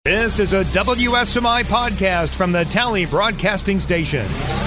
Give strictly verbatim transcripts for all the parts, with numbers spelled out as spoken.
This is a W S M I podcast from the Tally Broadcasting Station.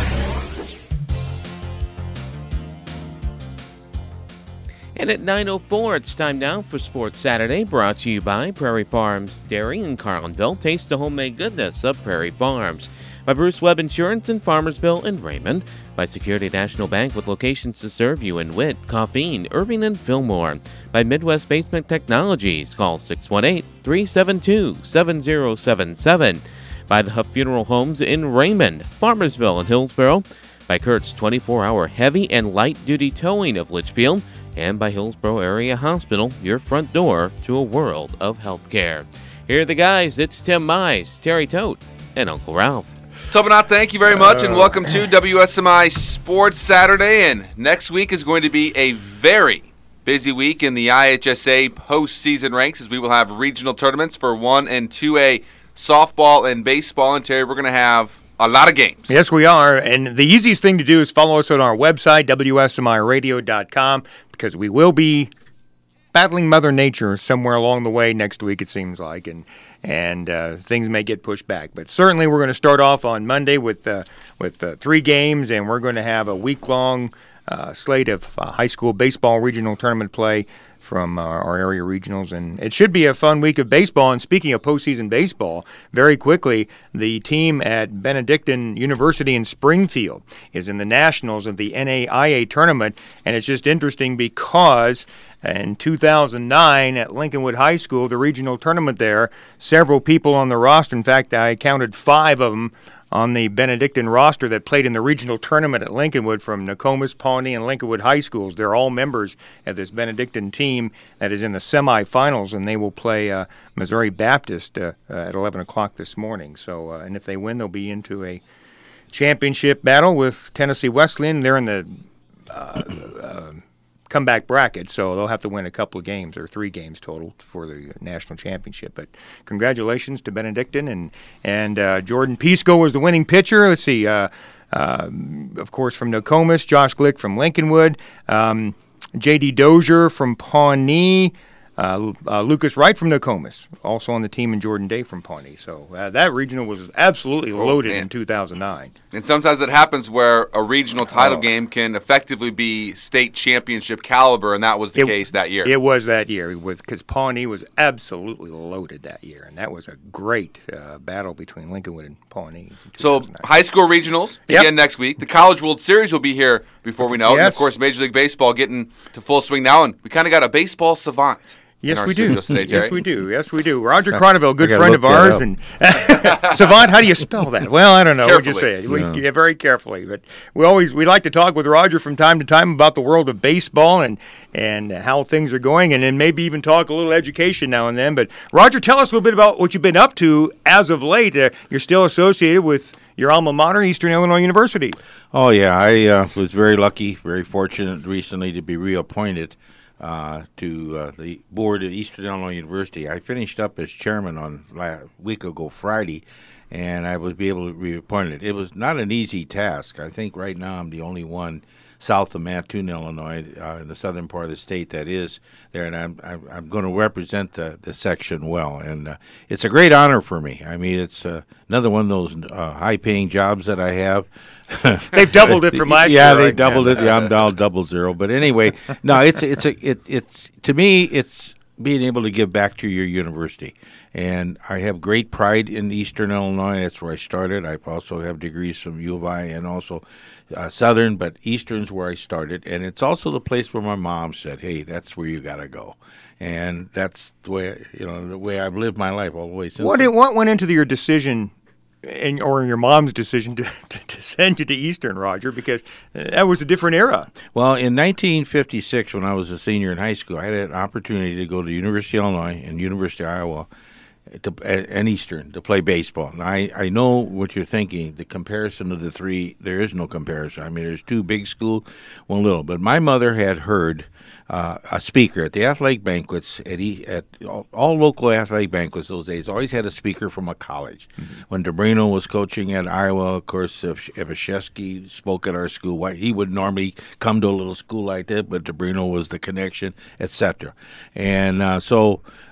And at nine oh four, it's time now for Sports Saturday, brought to you by Prairie Farms Dairy in Carlinville. Taste the homemade goodness of Prairie Farms. By Bruce Webb Insurance in Farmersville and Raymond. By Security National Bank with locations to serve you in Witt, Coffeen, Irving, and Fillmore. By Midwest Basement Technologies. Call six one eight, three seven two, seven zero seven seven. By the Huff Funeral Homes in Raymond, Farmersville, and Hillsborough. By Kurt's twenty-four hour heavy and light-duty towing of Litchfield. And by Hillsborough Area Hospital, your front door to a world of healthcare. Here are the guys. It's Tim Mize, Terry Tote, and Uncle Ralph. Tobinat, thank you very much, and welcome to W S M I Sports Saturday. And next week is going to be a very busy week in the I H S A postseason ranks, as we will have regional tournaments for one and two A softball and baseball. And Terry, we're going to have a lot of games. Yes, we are. And the easiest thing to do is follow us on our website, W S M I radio dot com, because we will be battling Mother Nature somewhere along the way next week, it seems like, and and uh, things may get pushed back. But certainly we're going to start off on Monday with uh, with uh, three games, and we're going to have a week-long uh, slate of uh, high school baseball regional tournament play from uh, our area regionals, and it should be a fun week of baseball. And speaking of postseason baseball, very quickly, the team at Benedictine University in Springfield is in the Nationals of the N A I A tournament, and it's just interesting because in two thousand nine at Lincolnwood High School, the regional tournament there, several people on the roster, in fact, I counted five of them on the Benedictine roster that played in the regional tournament at Lincolnwood from Nokomis, Pawnee, and Lincolnwood High Schools. They're all members of this Benedictine team that is in the semifinals, and they will play uh, Missouri Baptist uh, uh, at eleven o'clock this morning. So, uh, and if they win, they'll be into a championship battle with Tennessee Wesleyan. They're in the uh, uh, comeback bracket, so they'll have to win a couple of games, or three games total, for the national championship. But congratulations to Benedictine, and and uh, Jordan Pisco was the winning pitcher. Let's see, uh, uh, of course from Nokomis, Josh Glick from Lincolnwood, um, J D Dozier from Pawnee, uh, uh, Lucas Wright from Nokomis, also on the team, and Jordan Day from Pawnee. So uh, that regional was absolutely loaded oh, in two thousand nine. And sometimes it happens where a regional title oh. game can effectively be state championship caliber, and that was the it, case that year. It was that year, because Pawnee was absolutely loaded that year, and that was a great uh, battle between Lincolnwood and Pawnee. So high school regionals begin yep. next week. The College World Series will be here before we know it. Yes. And, of course, Major League Baseball getting to full swing now, and we kind of got a baseball savant. Yes, we do. Today, yes, we do. Yes, we do. Roger Croneville, good I friend of ours, up. and savant. How do you spell that? Well, I don't know. We just say it. We, No. yeah, very carefully. But we always we like to talk with Roger from time to time about the world of baseball and and how things are going, and then maybe even talk a little education now and then. But Roger, tell us a little bit about what you've been up to as of late. Uh, you're still associated with your alma mater, Eastern Illinois University. Oh, yeah. I uh, was very lucky, very fortunate recently to be reappointed uh, to uh, the board at Eastern Illinois University. I finished up as chairman on a week ago Friday, and I was be able to be reappointed. It was not an easy task. I think right now I'm the only one south of Mattoon, Illinois, uh, in the southern part of the state that is there, and I'm I'm, I'm going to represent the, the section well, and uh, it's a great honor for me. I mean, it's uh, another one of those uh, high-paying jobs that I have. They've doubled it from last yeah, year. they right? doubled it. Yeah, I'm down double zero. But anyway, no, it's it's a it it's to me it's being able to give back to your university, and I have great pride in Eastern Illinois. That's where I started. I also have degrees from U of I and also uh, Southern, but Eastern's where I started, and it's also the place where my mom said, "Hey, that's where you got to go," and that's the way you know the way I've lived my life all the way since. What did, what went into your decision? And, or your mom's decision to, to, to send you to Eastern, Roger, because that was a different era. Well, in nineteen fifty-six, when I was a senior in high school, I had an opportunity to go to University of Illinois and University of Iowa to, and Eastern to play baseball. And I, I know what you're thinking. The comparison of the three, there is no comparison. I mean, there's two big school, one little. But my mother had heard Uh, a speaker at the athletic banquets at, e- at all, all local athletic banquets those days always had a speaker from a college. Mm-hmm. When DeBrino was coaching at Iowa, of course, if Evashevsky spoke at our school, why he would normally come to a little school like that, but DeBrino was the connection, et cetera. And uh, so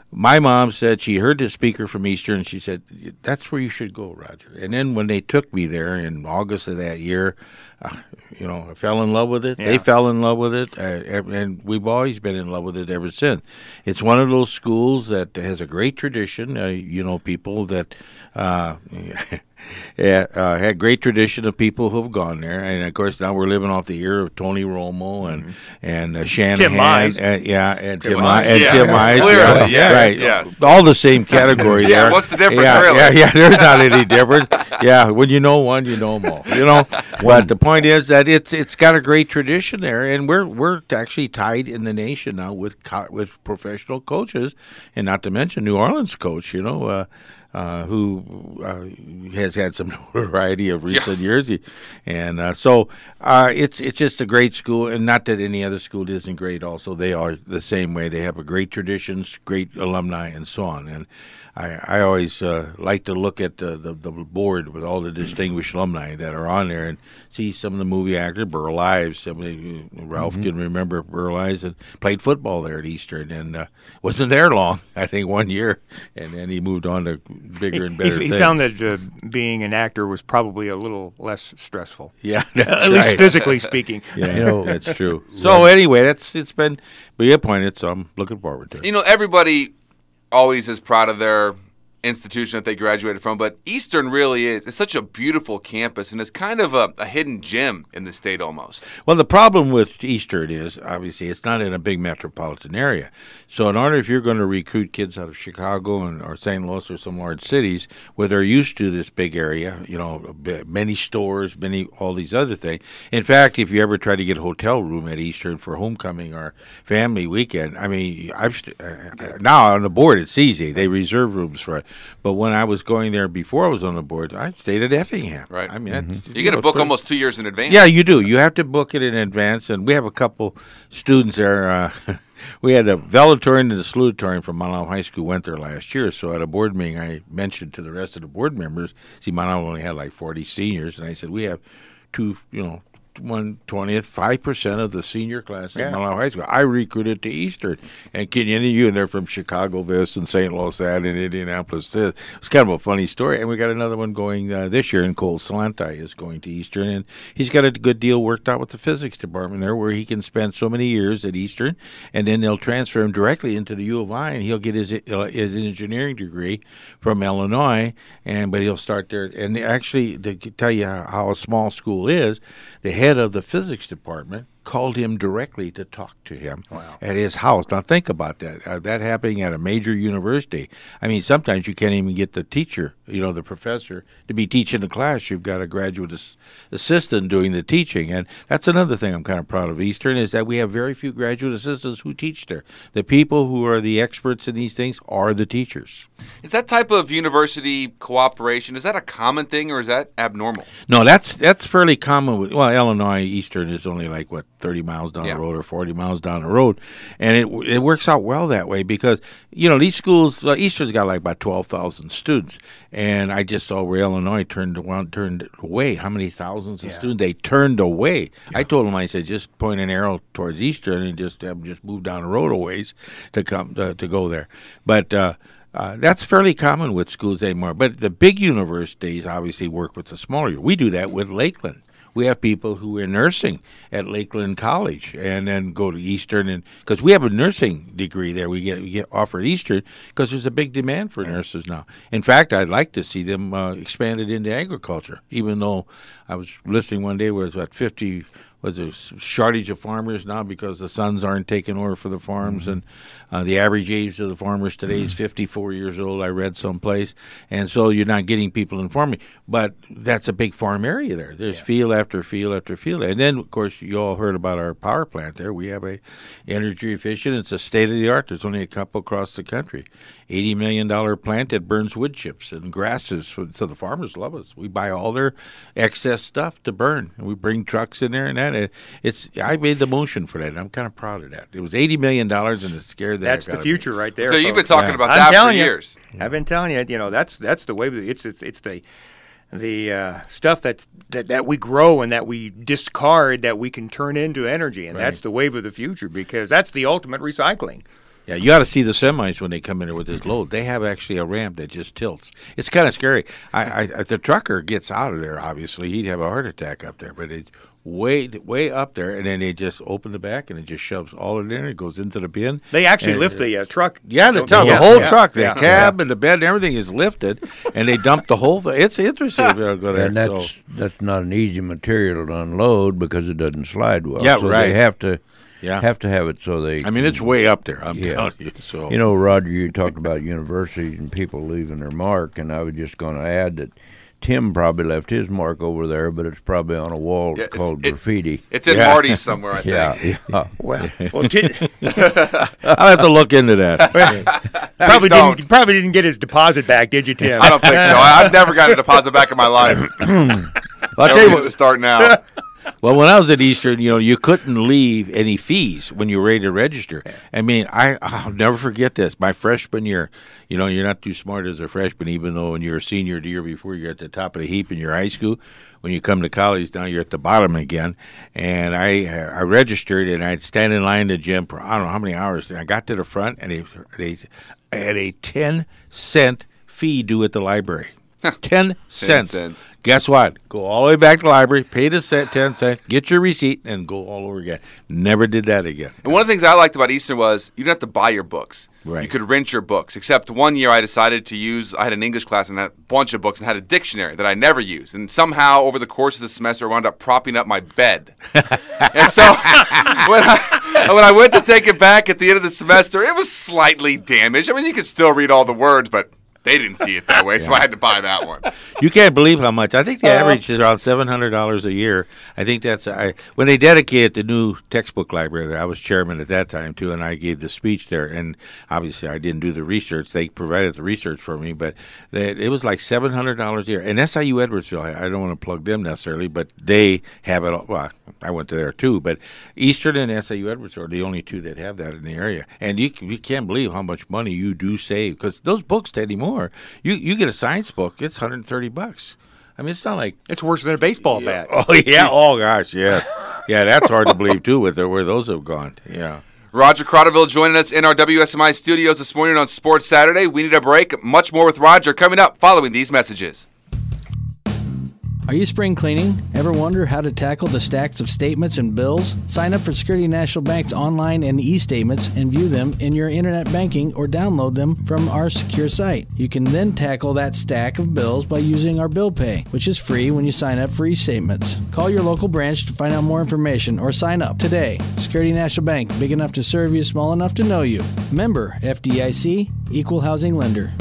my mom said she heard the speaker from Eastern, and she said, that's where you should go, Roger. And then when they took me there in August of that year, uh, you know, I fell in love with it. Yeah. They fell in love with it, uh, and we've always been in love with it ever since. It's one of those schools that has a great tradition. Uh, you know, people that uh, yeah, uh, had great tradition of people who've gone there, and of course now we're living off the ear of Tony Romo and mm-hmm. and uh, Shanahan, Tim Mize. Uh, yeah, and Tim, Tim Mize, and yeah, Tim yeah, Mize, clearly, yeah, yes, right, yes. all the same category yeah, there. What's the difference, yeah, really? Yeah, yeah, there's not any difference. Yeah, when you know one, you know them all. You know, but the point is that it's it's got a great tradition there, and we're we're actually tied in the nation now with co- with professional coaches, and not to mention New Orleans coach. You know. Uh, Uh, who uh, has had some notoriety of recent yeah. years, he, and uh, so uh, it's it's just a great school, and not that any other school isn't great. Also, they are the same way. They have a great traditions, great alumni, and so on. And I, I always uh, like to look at the, the the board with all the distinguished alumni that are on there and see some of the movie actors. Burl Ives, somebody Ralph mm-hmm. can remember Burl Ives, and played football there at Eastern, and uh, wasn't there long. I think one year, and then he moved on to bigger and better he, he things. found that uh, being an actor was probably a little less stressful. Yeah, that's at right. least physically speaking. Yeah, you know, that's true. So anyway, that's it's been be appointed, so I'm looking forward to it. You know, everybody always is proud of their institution that they graduated from, but Eastern really is. It's such a beautiful campus, and it's kind of a, a hidden gem in the state almost. Well, the problem with Eastern is, obviously, it's not in a big metropolitan area. So in order, if you're going to recruit kids out of Chicago and or Saint Louis or some large cities where they're used to this big area, you know, many stores, many all these other things. In fact, if you ever try to get a hotel room at Eastern for homecoming or family weekend, I mean, I've st- uh, now on the board it's easy. They reserve rooms for it. But when I was going there before I was on the board, I stayed at Effingham. Right. I mean, mm-hmm. that, you, you get know, a book thirty almost two years in advance. Yeah, you do. You have to book it in advance, and we have a couple students there. Uh, we had a valedictorian and a salutatorian from Mount Olive High School went there last year. So at a board meeting, I mentioned to the rest of the board members, see, Mount Olive only had like forty seniors, and I said, we have two, you know, one twentieth, five percent of the senior class at yeah. Mount Olive High School. I recruited to Eastern, and can any of you, and they're from Chicago, this, and Saint Louis, that, and Indianapolis, this. It's kind of a funny story. And we got another one going uh, this year, and Cole Salantai is going to Eastern, and he's got a good deal worked out with the physics department there, where he can spend so many years at Eastern, and then they'll transfer him directly into the U of I, and he'll get his uh, his engineering degree from Illinois, and but he'll start there. And actually, to tell you how, how a small school is, the head of the physics department called him directly to talk to him wow. at his house. Now think about that. Uh, that happening at a major university. I mean, sometimes you can't even get the teacher, you know, the professor, to be teaching the class. You've got a graduate ass- assistant doing the teaching. And that's another thing I'm kind of proud of Eastern, is that we have very few graduate assistants who teach there. The people who are the experts in these things are the teachers. Is that type of university cooperation, is that a common thing, or is that abnormal? No, that's that's fairly common. With, well, Illinois Eastern is only like, what, thirty miles down yeah. the road or forty miles down the road. And it it works out well that way because, you know, these schools, uh, Eastern's got like about twelve thousand students. And I just saw where Illinois turned, turned away. How many thousands of yeah. students they turned away. Yeah. I told them, I said, just point an arrow towards Eastern and just have them just move down the road a ways to come uh, to go there. But uh, uh, that's fairly common with schools anymore. But the big universities obviously work with the smaller. We do that with Lakeland. We have people who are nursing at Lakeland College and then go to Eastern, and because we have a nursing degree there, we get, we get offered Eastern because there's a big demand for nurses now. In fact, I'd like to see them uh, expanded into agriculture, even though I was listening one day where it was about fifty was a shortage of farmers now because the sons aren't taking over for the farms, mm-hmm. and uh, the average age of the farmers today mm-hmm. is fifty-four years old, I read someplace, and so you're not getting people in farming. But that's a big farm area there. There's yeah. field after field after field. And then, of course, you all heard about our power plant there. We have a energy efficient. It's a state-of-the-art. There's only a couple across the country. eighty million dollars plant that burns wood chips and grasses. So the farmers love us. We buy all their excess stuff to burn, and we bring trucks in there and that. It's I made the motion for that, and I'm kind of proud of that. It was eighty million dollars, and it's scared that that's the future right there. So folks. You've been talking yeah. about I'm that for you, years. I've been telling you, you know, that's that's the way. It's it's it's the the uh, stuff that's, that that we grow and that we discard that we can turn into energy, and right. that's the wave of the future because that's the ultimate recycling. Yeah, you ought to see the semis when they come in there with this load. They have actually a ramp that just tilts. It's kind of scary. I, I, the trucker gets out of there, obviously. He'd have a heart attack up there, but it's way way up there, and then they just open the back, and it just shoves all in there. It goes into the bin. They actually and, lift the uh, truck. Yeah, the, the, the whole yeah, truck, the yeah, cab yeah. and the bed and everything is lifted, and they dump the whole thing. It's interesting to go there. And that's, so. that's not an easy material to unload because it doesn't slide well. Yeah, so right. They have to Yeah. have to have it so they. I mean, it's way up there. I'm Yeah. telling you. So You know, Roger, you talked about universities and people leaving their mark, and I was just going to add that Tim probably left his mark over there, but it's probably on a wall Yeah, it's- called it- graffiti. It's in Yeah. Marty's somewhere, I think. Yeah, yeah. Well, well t- I'll have to look into that. probably don't. didn't probably didn't get his deposit back, did you, Tim? I don't think so. I- I've never got a deposit back in my life. I'll tell you what. To start now. Well, when I was at Eastern, you know, you couldn't leave any fees when you were ready to register. I mean, I, I'll never forget this. My freshman year, you know, you're not too smart as a freshman, even though when you're a senior the year before, you're at the top of the heap in your high school. When you come to college, now you're at the bottom again. And I I registered, and I'd stand in line in the gym for I don't know how many hours. And I got to the front, and they, they I had a ten cent fee due at the library. ten cents. cents. Guess what? Go all the way back to the library, pay the set, ten cents, get your receipt, and go all over again. Never did that again. And one of the things I liked about Eastern was you didn't have to buy your books. Right. You could rent your books. Except one year I decided to use, I had an English class and had a bunch of books and had a dictionary that I never used. And somehow over the course of the semester I wound up propping up my bed. And so when I, when I went to take it back at the end of the semester, it was slightly damaged. I mean, you could still read all the words, but they didn't see it that way, so I had to buy that one. You can't believe how much. I think the average is around seven hundred dollars a year. I think that's I, when they dedicated the new textbook library there. I was chairman at that time too, and I gave the speech there. And obviously, I didn't do the research. They provided the research for me, but they, it was like seven hundred dollars a year. And S I U Edwardsville, I, I don't want to plug them necessarily, but they have it all. Well, I went to there too, but Eastern and S I U Edwardsville are the only two that have that in the area. And you you can't believe how much money you do save because those books anymore. You you get a science book, it's one hundred thirty bucks. I mean, it's not like It's worse than a baseball bat. oh yeah, oh gosh, yeah, yeah. That's hard to believe too with the, where those have gone. Yeah. Roger Crotterville joining us in our W S M I studios this morning on Sports Saturday. We need a break. Much more with Roger coming up following these messages. Are you spring cleaning? Ever wonder how to tackle the stacks of statements and bills? Sign up for Security National Bank's online and e-statements and view them in your internet banking or download them from our secure site. You can then tackle that stack of bills by using our Bill Pay, which is free when you sign up for e-statements. Call your local branch to find out more information or sign up today. Security National Bank, big enough to serve you, small enough to know you. Member F D I C, Equal Housing Lender.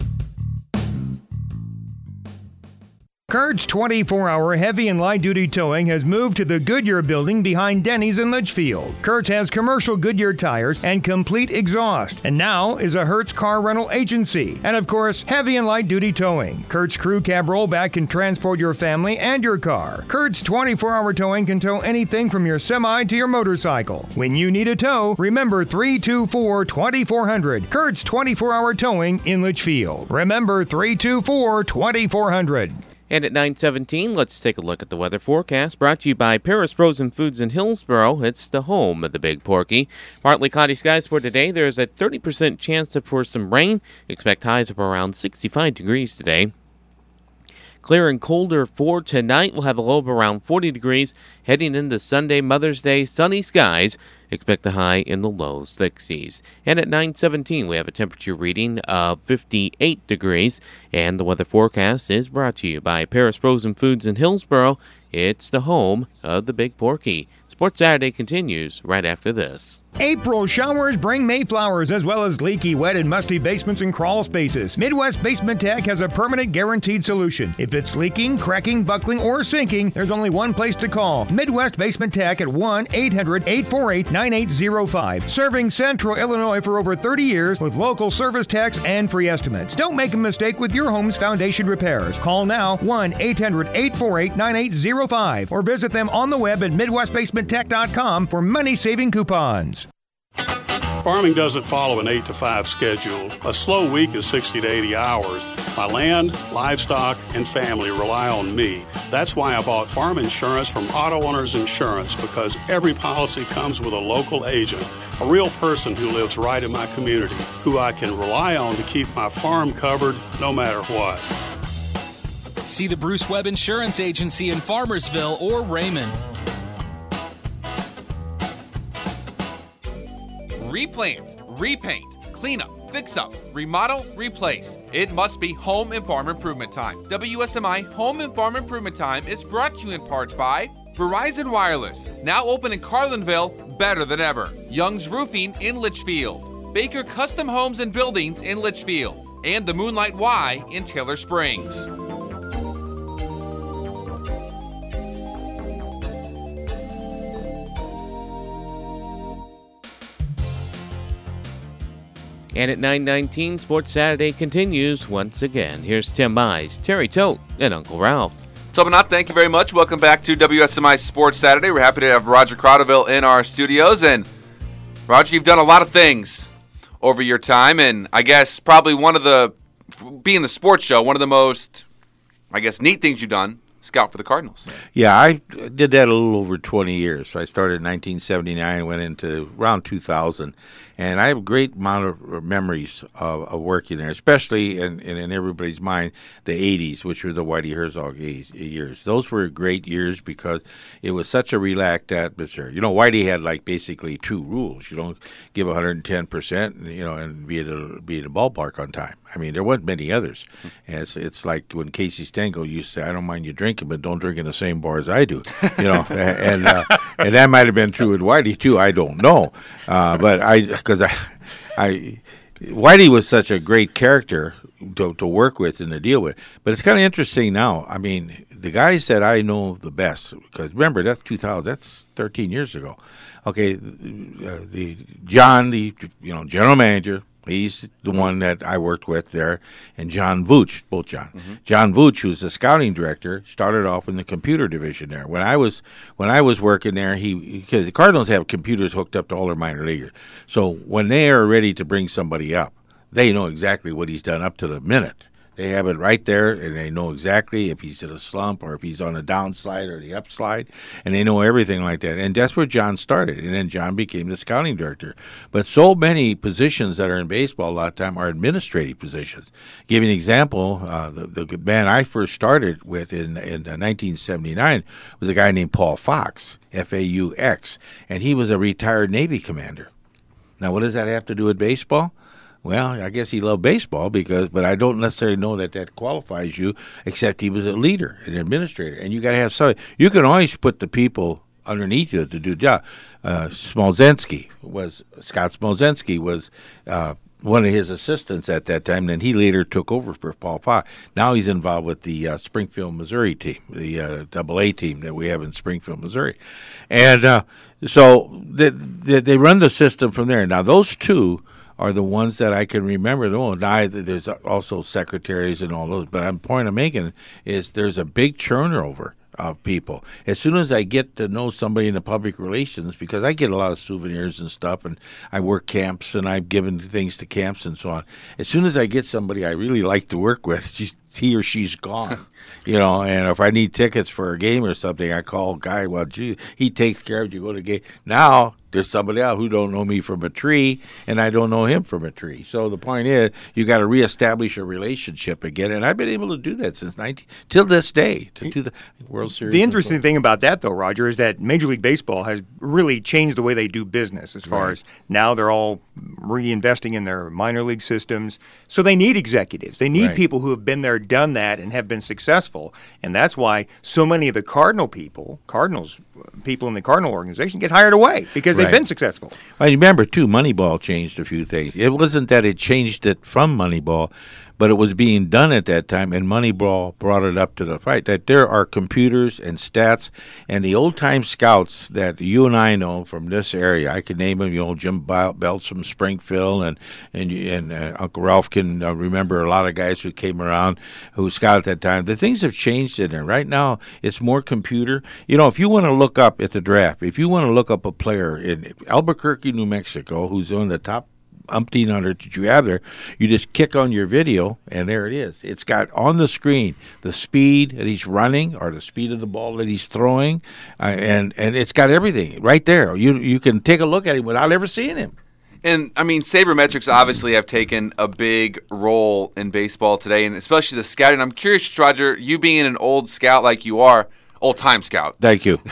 Kurt's twenty-four hour heavy and light-duty towing has moved to the Goodyear building behind Denny's in Litchfield. Kurt's has commercial Goodyear tires and complete exhaust, and now is a Hertz car rental agency. And of course, heavy and light-duty towing. Kurt's crew cab rollback can transport your family and your car. Kurt's twenty-four hour towing can tow anything from your semi to your motorcycle. When you need a tow, remember three two four, two four zero zero. Kurt's twenty-four hour towing in Litchfield. Remember three two four, two four zero zero. And at nine seventeen, let's take a look at the weather forecast brought to you by Paris Frozen Foods in Hillsboro. It's the home of the Big Porky. Partly cloudy skies for today. There's a thirty percent chance for some rain. Expect highs of around sixty-five degrees today. Clear and colder for tonight. We'll have a low of around forty degrees. Heading into Sunday, Mother's Day, sunny skies. Expect a high in the low sixties. And at nine seventeen, we have a temperature reading of fifty-eight degrees. And the weather forecast is brought to you by Paris Frozen Foods in Hillsboro. It's the home of the Big Porky. Sports Saturday continues right after this. April showers bring Mayflowers as well as leaky, wet, and musty basements and crawl spaces. Midwest Basement Tech has a permanent guaranteed solution. If it's leaking, cracking, buckling, or sinking, there's only one place to call. Midwest Basement Tech at one eight hundred, eight four eight, nine eight zero five. Serving Central Illinois for over thirty years with local service techs and free estimates. Don't make a mistake with your home's foundation repairs. Call now one eight hundred, eight four eight, nine eight zero five or visit them on the web at midwest basement tech dot com for money-saving coupons. Farming doesn't follow an eight to five schedule. A slow week is sixty to eighty hours. My land, livestock, and family rely on me. That's why I bought farm insurance from Auto Owners Insurance, because every policy comes with a local agent, a real person who lives right in my community, who I can rely on to keep my farm covered no matter what. See the Bruce Webb Insurance Agency in Farmersville or Raymond. Replant, repaint, clean up, fix up, remodel, replace. It must be Home and Farm Improvement Time. W S M I Home and Farm Improvement Time is brought to you in part by Verizon Wireless, now open in Carlinville, better than ever. Young's Roofing in Litchfield. Baker Custom Homes and Buildings in Litchfield. And the Moonlight Y in Taylor Springs. And at nine nineteen, Sports Saturday continues once again. Here's Tim Mize, Terry Tote, and Uncle Ralph. So, Manat, thank you very much. Welcome back to W S M I Sports Saturday. We're happy to have Roger Crowderville in our studios. And, Roger, you've done a lot of things over your time. And I guess probably one of the, being the sports show, one of the most, I guess, neat things you've done, scout for the Cardinals. Yeah, I did that a little over twenty years. So I started in nineteen seventy-nine, went into around two thousand, and I have a great amount of memories of, of working there, especially in, in, in everybody's mind, the eighties, which were the Whitey Herzog years. Those were great years because it was such a relaxed atmosphere. You know, Whitey had like basically two rules. You don't give one hundred ten percent, you know, and be at a, be at a ballpark on time. I mean, there wasn't many others. And it's, it's like when Casey Stengel used to say, I don't mind you drinking, but don't drink in the same bar as I do. You know, and uh, and that might have been true with Whitey too. I don't know, uh, but I because I, I Whitey was such a great character to to work with and to deal with. But it's kind of interesting now. I mean, the guys that I know the best, because remember that's two thousand, that's thirteen years ago. Okay, uh, the John, the you know general manager. He's the one that I worked with there, and John Vooch, both John. Mm-hmm. John Vooch, who's the scouting director, started off in the computer division there. When I was when I was working there, he because the Cardinals have computers hooked up to all their minor leaguers. So when they are ready to bring somebody up, they know exactly what he's done up to the minute. They have it right there, and they know exactly if he's in a slump or if he's on a downslide or the upslide, and they know everything like that. And that's where John started, and then John became the scouting director. But so many positions that are in baseball a lot of time are administrative positions. Give you an example, uh, the, the man I first started with in, in uh, nineteen seventy-nine was a guy named Paul Fox, F A U X, and he was a retired Navy commander. Now, what does that have to do with baseball? Well, I guess he loved baseball, because, but I don't necessarily know that that qualifies you, except he was a leader, an administrator. And you got to have somebody. You can always put the people underneath you to do the job. Uh, Smolzensky was, Scott Smolzensky was uh, one of his assistants at that time. Then he later took over for Paul Fox. Now he's involved with the uh, Springfield, Missouri team, the uh, double A team that we have in Springfield, Missouri. And uh, so they, they, they run the system from there. Now, those two are the ones that I can remember. Oh, now there's also secretaries and all those. But the point I'm making is there's a big turnover of people. As soon as I get to know somebody in the public relations, because I get a lot of souvenirs and stuff, and I work camps, and I've given things to camps and so on. As soon as I get somebody I really like to work with, she's, he or she's gone. You know, and if I need tickets for a game or something, I call a guy. Well, gee, he takes care of it. You go to the game. Now there's somebody else who don't know me from a tree, and I don't know him from a tree. So the point is, you got to reestablish a relationship again, and I've been able to do that since nineteen till this day to, to the World Series. The interesting thing about that, though, Roger, is that Major League Baseball has really changed the way they do business. As far right. as now, they're all reinvesting in their minor league systems, so they need executives. They need right. people who have been there, done that, and have been successful. And that's why so many of the Cardinal people, Cardinals people in the Cardinal organization, get hired away because they've right. been successful. I remember too, Moneyball changed a few things. It wasn't that it changed it from Moneyball, but it was being done at that time, and Moneyball brought it up to the fight, that there are computers and stats, and the old-time scouts that you and I know from this area, I could name them, you know, Jim Belts from Springfield, and and, and uh, Uncle Ralph can uh, remember a lot of guys who came around who scouted at that time. The things have changed in there. Right now, it's more computer. You know, if you want to look up at the draft, if you want to look up a player in Albuquerque, New Mexico, who's on the top umpteen hundred that you have there, you just kick on your video, and there it is. It's got on the screen the speed that he's running or the speed of the ball that he's throwing, uh, and and it's got everything right there. You you can take a look at him without ever seeing him. And, I mean, sabermetrics obviously have taken a big role in baseball today, and especially the scouting. I'm curious, Roger, you being an old scout like you are, old-time scout. Thank you.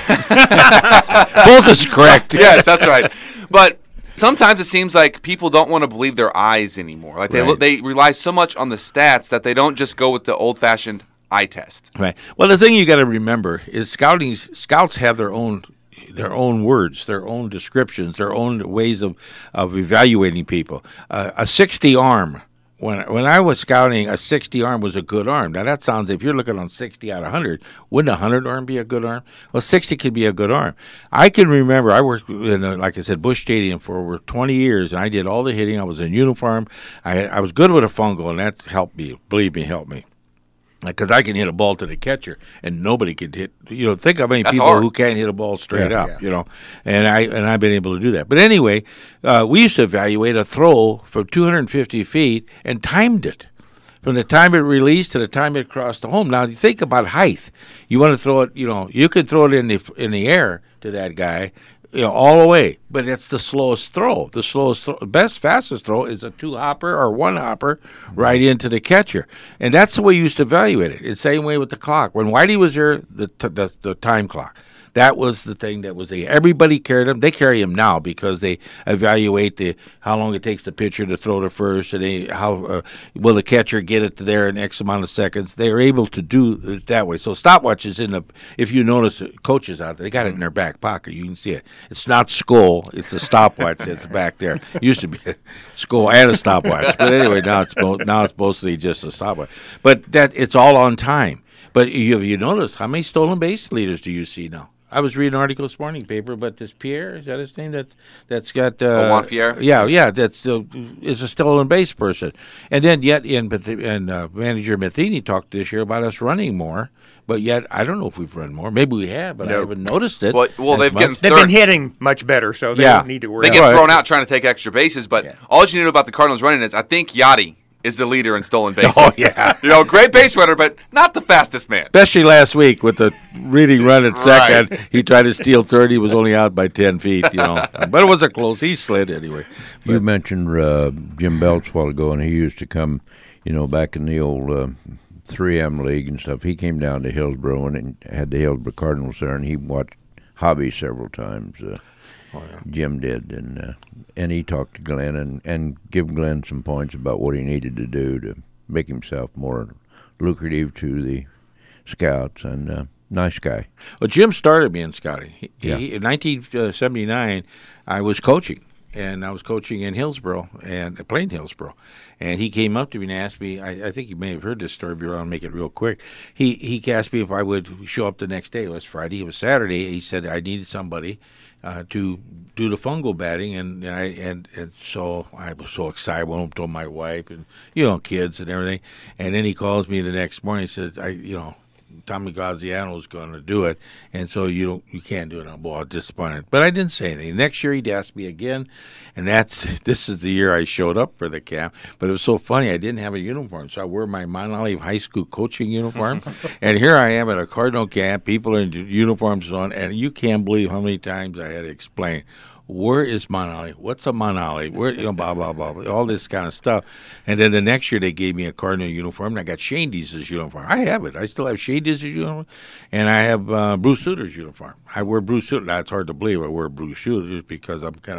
Both is correct. Yes, that's right. But sometimes it seems like people don't want to believe their eyes anymore. Like they Right. they rely so much on the stats that they don't just go with the old-fashioned eye test. Right. Well, the thing you got to remember is scouting. Scouts have their own their own words, their own descriptions, their own ways of, of evaluating people. Uh, a sixty arm. When when I was scouting, a sixty arm was a good arm. Now that sounds, if you're looking on sixty out of one hundred, wouldn't a one hundred arm be a good arm? Well, sixty could be a good arm. I can remember I worked in, a, like I said, Busch Stadium for over twenty years, and I did all the hitting. I was in uniform. I had, I was good with a fungo, and that helped me. Believe me, helped me. Because I can hit a ball to the catcher, and nobody could hit. You know, think how many That's people hard. who can't hit a ball straight Yeah, up. yeah. You know, and I and I've been able to do that. But anyway, uh, we used to evaluate a throw from two hundred fifty feet and timed it from the time it released to the time it crossed the home. Now you think about height. You want to throw it. You know, you could throw it in the in the air to that guy. You know, all the way, but it's the slowest throw. The slowest, throw, best, fastest throw is a two hopper or one hopper right into the catcher, and that's the way you used to evaluate it. It's the same way with the clock. When Whitey was there, the t- the, the time clock. That was the thing that was the everybody carried him. They carry him now because they evaluate the how long it takes the pitcher to throw to first, and they, how uh, will the catcher get it to there in X amount of seconds. They are able to do it that way. So stopwatches in the if you notice coaches out there, they got it in their back pocket. You can see it. It's not skull. It's a stopwatch that's back there. It used to be a skull and a stopwatch, but anyway, now it's mo- now it's mostly just a stopwatch. But that it's all on time. But you you notice how many stolen base leaders do you see now? I was reading an article this morning paper, but this Pierre, is that his name? That that's got uh, Oh, Juan Pierre? Yeah, yeah, that's uh, is a stolen base person. And then yet, in and uh, manager Matheny talked this year about us running more, but yet I don't know if we've run more. Maybe we have, but I No. haven't noticed it. Well, well as they've much. getting They've third. been hitting much better, so they Yeah. don't need to worry They about get Right. thrown out trying to take extra bases, but Yeah. all you need to know about the Cardinals running is I think Yachty is the leader in stolen bases. Oh yeah. You know, great base runner, but not the fastest man. Especially last week with the reading run at second, Right. he tried to steal third. He was only out by ten feet, you know. But it was a close. He slid anyway. You mentioned uh, Jim Belts a while ago, and he used to come, you know, back in the old uh, three M league and stuff. He came down to Hillsboro and had the Hillsboro Cardinals there, and he watched Hobby several times. Uh, Oh, yeah. Jim did, and uh, and he talked to Glenn and, and give Glenn some points about what he needed to do to make himself more lucrative to the scouts. And uh, nice guy. Well, Jim started me in scouting. He, Yeah. he, in nineteen seventy-nine, I was coaching, and I was coaching in Hillsboro and playing Hillsboro. And he came up to me and asked me, I, I think you may have heard this story, but I'll make it real quick. He he asked me if I would show up the next day. It was Friday. It was Saturday. He said I needed somebody uh, to do the fungal batting, and, and I and, and so I was so excited. I went home, told my wife, and you know, kids and everything. And then he calls me the next morning. He says, I you know. Tommy Graziano is going to do it, and so you don't, you can't do it. I'm well, disappointed, but I didn't say anything. Next year he'd ask me again, and that's this is the year I showed up for the camp. But it was so funny, I didn't have a uniform, so I wore my Mount Olive High School coaching uniform, and here I am at a Cardinal camp. People in uniforms on, and you can't believe how many times I had to explain. Where is Mount Olive? What's a Mount Olive? Where, you know, blah, blah, blah, blah, all this kind of stuff. And then the next year they gave me a Cardinal uniform, and I got Shane Deese's uniform. I have it. I still have Shane Deese's uniform, and I have uh, Bruce Suter's uniform. I wear Bruce Suter. Now, it's hard to believe I wear Bruce Suter because I'm kind of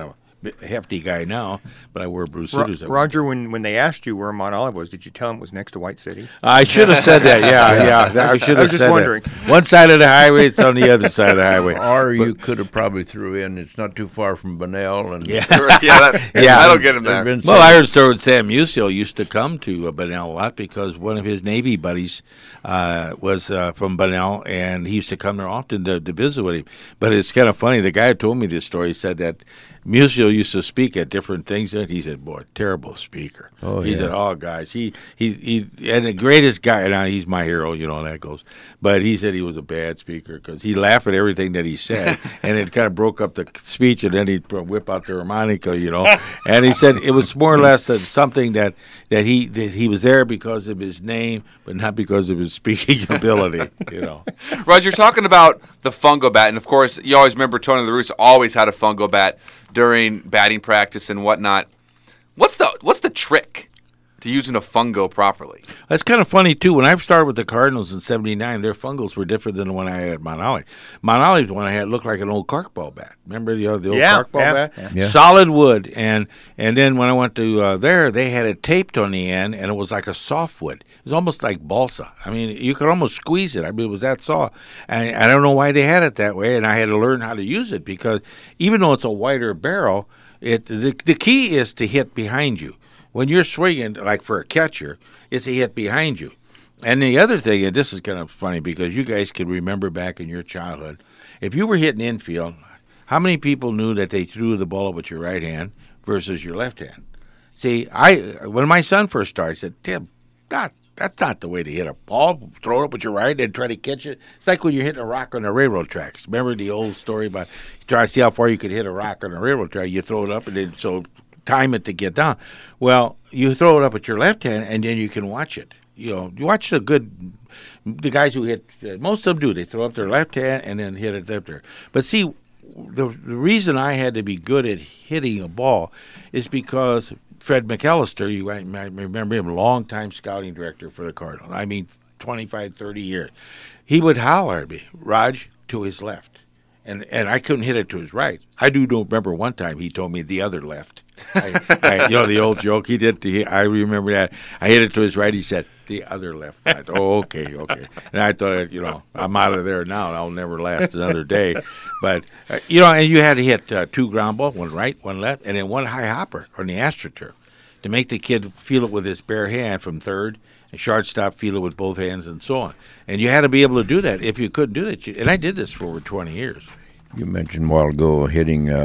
hefty guy now, but I wear Bruce Ro- suiters. Roger, when, when they asked you where Mount Olive was, did you tell them it was next to White City? I should have said that. Yeah, yeah. that- I should I have was just said wondering. that. One side of the highway, it's on the other side of the highway. Or you could have probably threw in. It's not too far from Bunnell, and Yeah. yeah, that, Yeah. that'll get him there. there've been Well, some- I heard story with Sam Musial used to come to uh, Bunnell a lot because one of his Navy buddies uh, was uh, from Bunnell, and he used to come there often to, to visit with him. But it's kind of funny. The guy who told me this story said that Musial used to speak at different things, and he said, "Boy, terrible speaker." Oh, he yeah. said, "Oh, guys, he he he, and the greatest guy. Now he's my hero, you know that goes." But he said he was a bad speaker because he laughed at everything that he said, and it kind of broke up the speech, and then he'd whip out the harmonica, you know. And he said it was more or less that something that that he that he was there because of his name, but not because of his speaking ability, you know. Roger, you're talking about the fungo bat, and of course, you always remember Tony La Russa always had a fungo bat during batting practice and whatnot. What's the what's the trick to using a fungo properly? That's kind of funny, too. When I started with the Cardinals in seventy-nine, their fungos were different than the one I had at Mount Olive. Mount Olive's one I had looked like an old corkball bat. Remember the, the old Yeah, corkball yeah, bat? yeah. Yeah. Solid wood. And and then when I went to uh, there, they had it taped on the end, and it was like a softwood. It was almost like balsa. I mean, you could almost squeeze it. I mean, it was that soft. And I don't know why they had it that way, and I had to learn how to use it because even though it's a wider barrel, it the, the key is to hit behind you. When you're swinging, like for a catcher, it's a hit behind you. And the other thing, and this is kind of funny because you guys can remember back in your childhood, if you were hitting infield, how many people knew that they threw the ball with your right hand versus your left hand? See, I when my son first started, I said, Tim, not, that's not the way to hit a ball. Throw it up with your right and try to catch it. It's like when you're hitting a rock on the railroad tracks. Remember the old story about try to see how far you could hit a rock on a railroad track? You throw it up and then so time it to get down. Well, you throw it up with your left hand, and then you can watch it. You know, you watch the good, the guys who hit, most of them do. They throw up their left hand and then hit it up there. But see, the, the reason I had to be good at hitting a ball is because Fred McAllister, you might remember him, long-time scouting director for the Cardinals. I mean, twenty-five, thirty years. He would holler at me, Raj, to his left. And and I couldn't hit it to his right. I do remember one time he told me the other left. I, I, you know, the old joke he did. To, I remember that. I hit it to his right. He said, the other left. I thought, oh, okay, okay. And I thought, you know, I'm out of there now. I'll never last another day. But, uh, you know, and you had to hit uh, two ground balls, one right, one left, and then one high hopper on the AstroTurf to make the kid feel it with his bare hand from third, and shortstop feel it with both hands, and so on. And you had to be able to do that. If you couldn't do that, you, and I did this for over twenty years. You mentioned a while ago hitting uh,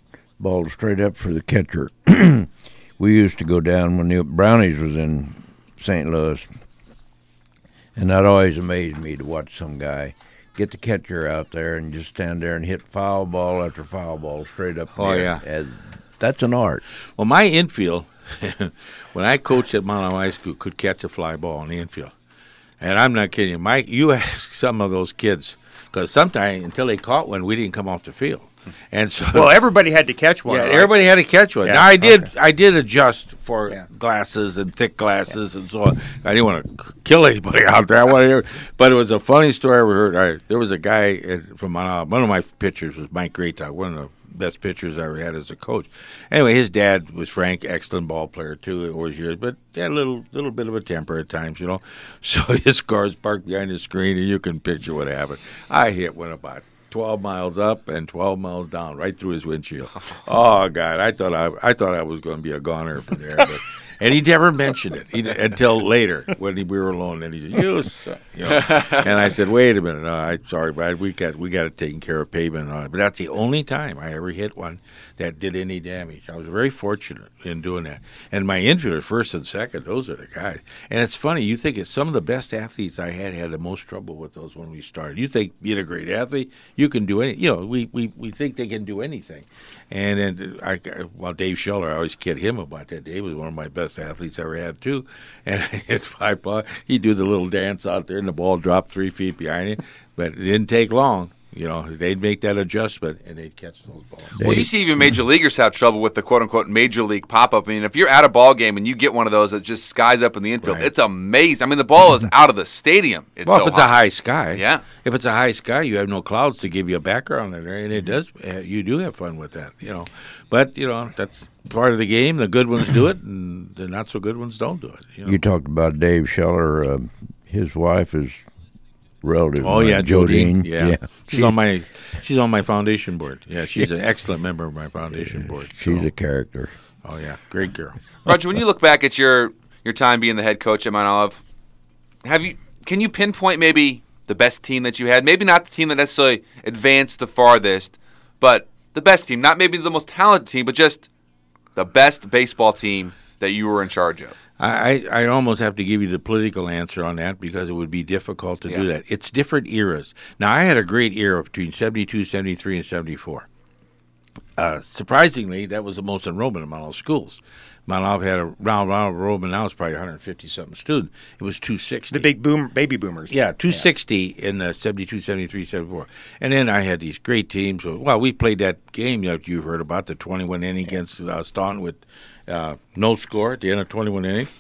balls straight up for the catcher. We used to go down when the Brownies was in Saint Louis, and that always amazed me to watch some guy get the catcher out there and just stand there and hit foul ball after foul ball straight up Oh, there. yeah. As, that's an art. Well, my infield, when I coached at Mount Olive High School, could catch a fly ball in the infield. And I'm not kidding you. Mike, you ask some of those kids, because sometimes until they caught one, we didn't come off the field. And so, Well, everybody had to catch one. yeah, right? everybody had to catch one. Yeah, Now I did, okay. I did adjust for Yeah. glasses and thick glasses and so on. I didn't want to kill anybody out there. I wanted to, but it was a funny story I ever heard. I, there was a guy at, from uh, one of my pitchers was Mike Greatok, one of the best pitchers I ever had as a coach. Anyway, his dad was Frank, excellent ball player too over his years, but he had a little little bit of a temper at times, you know. So his car's parked behind the screen, and you can picture what happened. I hit one about twelve miles up and twelve miles down, right through his windshield. Oh God, I thought I I thought I was going to be a goner from there, but. And he never mentioned it he, until later when he, we were alone. And he said, "You, son," you know. And I said, "Wait a minute, no, I'm sorry, Brad. We got we got it taken care of, pavement on it." But that's the only time I ever hit one that did any damage. I was very fortunate in doing that. And my infielder, first and second, those are the guys. And it's funny, you think it's some of the best athletes I had had the most trouble with those when we started. You think being a great athlete, you can do any. You know, we we, we think they can do anything. And then I, well, Dave Scheller, I always kid him about that. Dave was one of my best athletes I ever had too. And I hit five ball. He'd do the little dance out there, and the ball dropped three feet behind him. But it didn't take long. You know, they'd make that adjustment and they'd catch those balls. Well, you see even major leaguers have trouble with the quote-unquote major league pop-up. I mean, if you're at a ball game and you get one of those that just skies up in the infield, Right. it's amazing. I mean, the ball is out of the stadium. It's well, so if it's high. a high sky, Yeah. If it's a high sky, you have no clouds to give you a background in there, and it does. Uh, you do have fun with that, you know. But you know that's part of the game. The good ones do it, and the not so good ones don't do it. You know? You talked about Dave Scheller. Uh, his wife is relative. Oh yeah, Jodine. Yeah. yeah. she's on my she's on my foundation board. Yeah, she's an excellent member of my foundation board. She's so. a character. Oh yeah, great girl. Roger, when you look back at your, your time being the head coach at Mount Olive, have you can you pinpoint maybe the best team that you had? Maybe not the team that necessarily advanced the farthest, but the best team. Not maybe the most talented team, but just the best baseball team that you were in charge of. I, I almost have to give you the political answer on that because it would be difficult to Yeah. do that. It's different eras. Now, I had a great era between seventy-two, seventy-three, and seventy-four. Uh, surprisingly, that was the most enrollment in Mount Olive schools. Mount Olive had a round round enrollment now is probably one hundred fifty something students. It was two sixty. The big boom, baby boomers. Yeah, two sixty in the seventy-two, seventy-three, seventy-four. And then I had these great teams. Well, we played that game that you've heard about, the twenty-one inning against uh, Staunton with uh, no score at the end of twenty-one innings.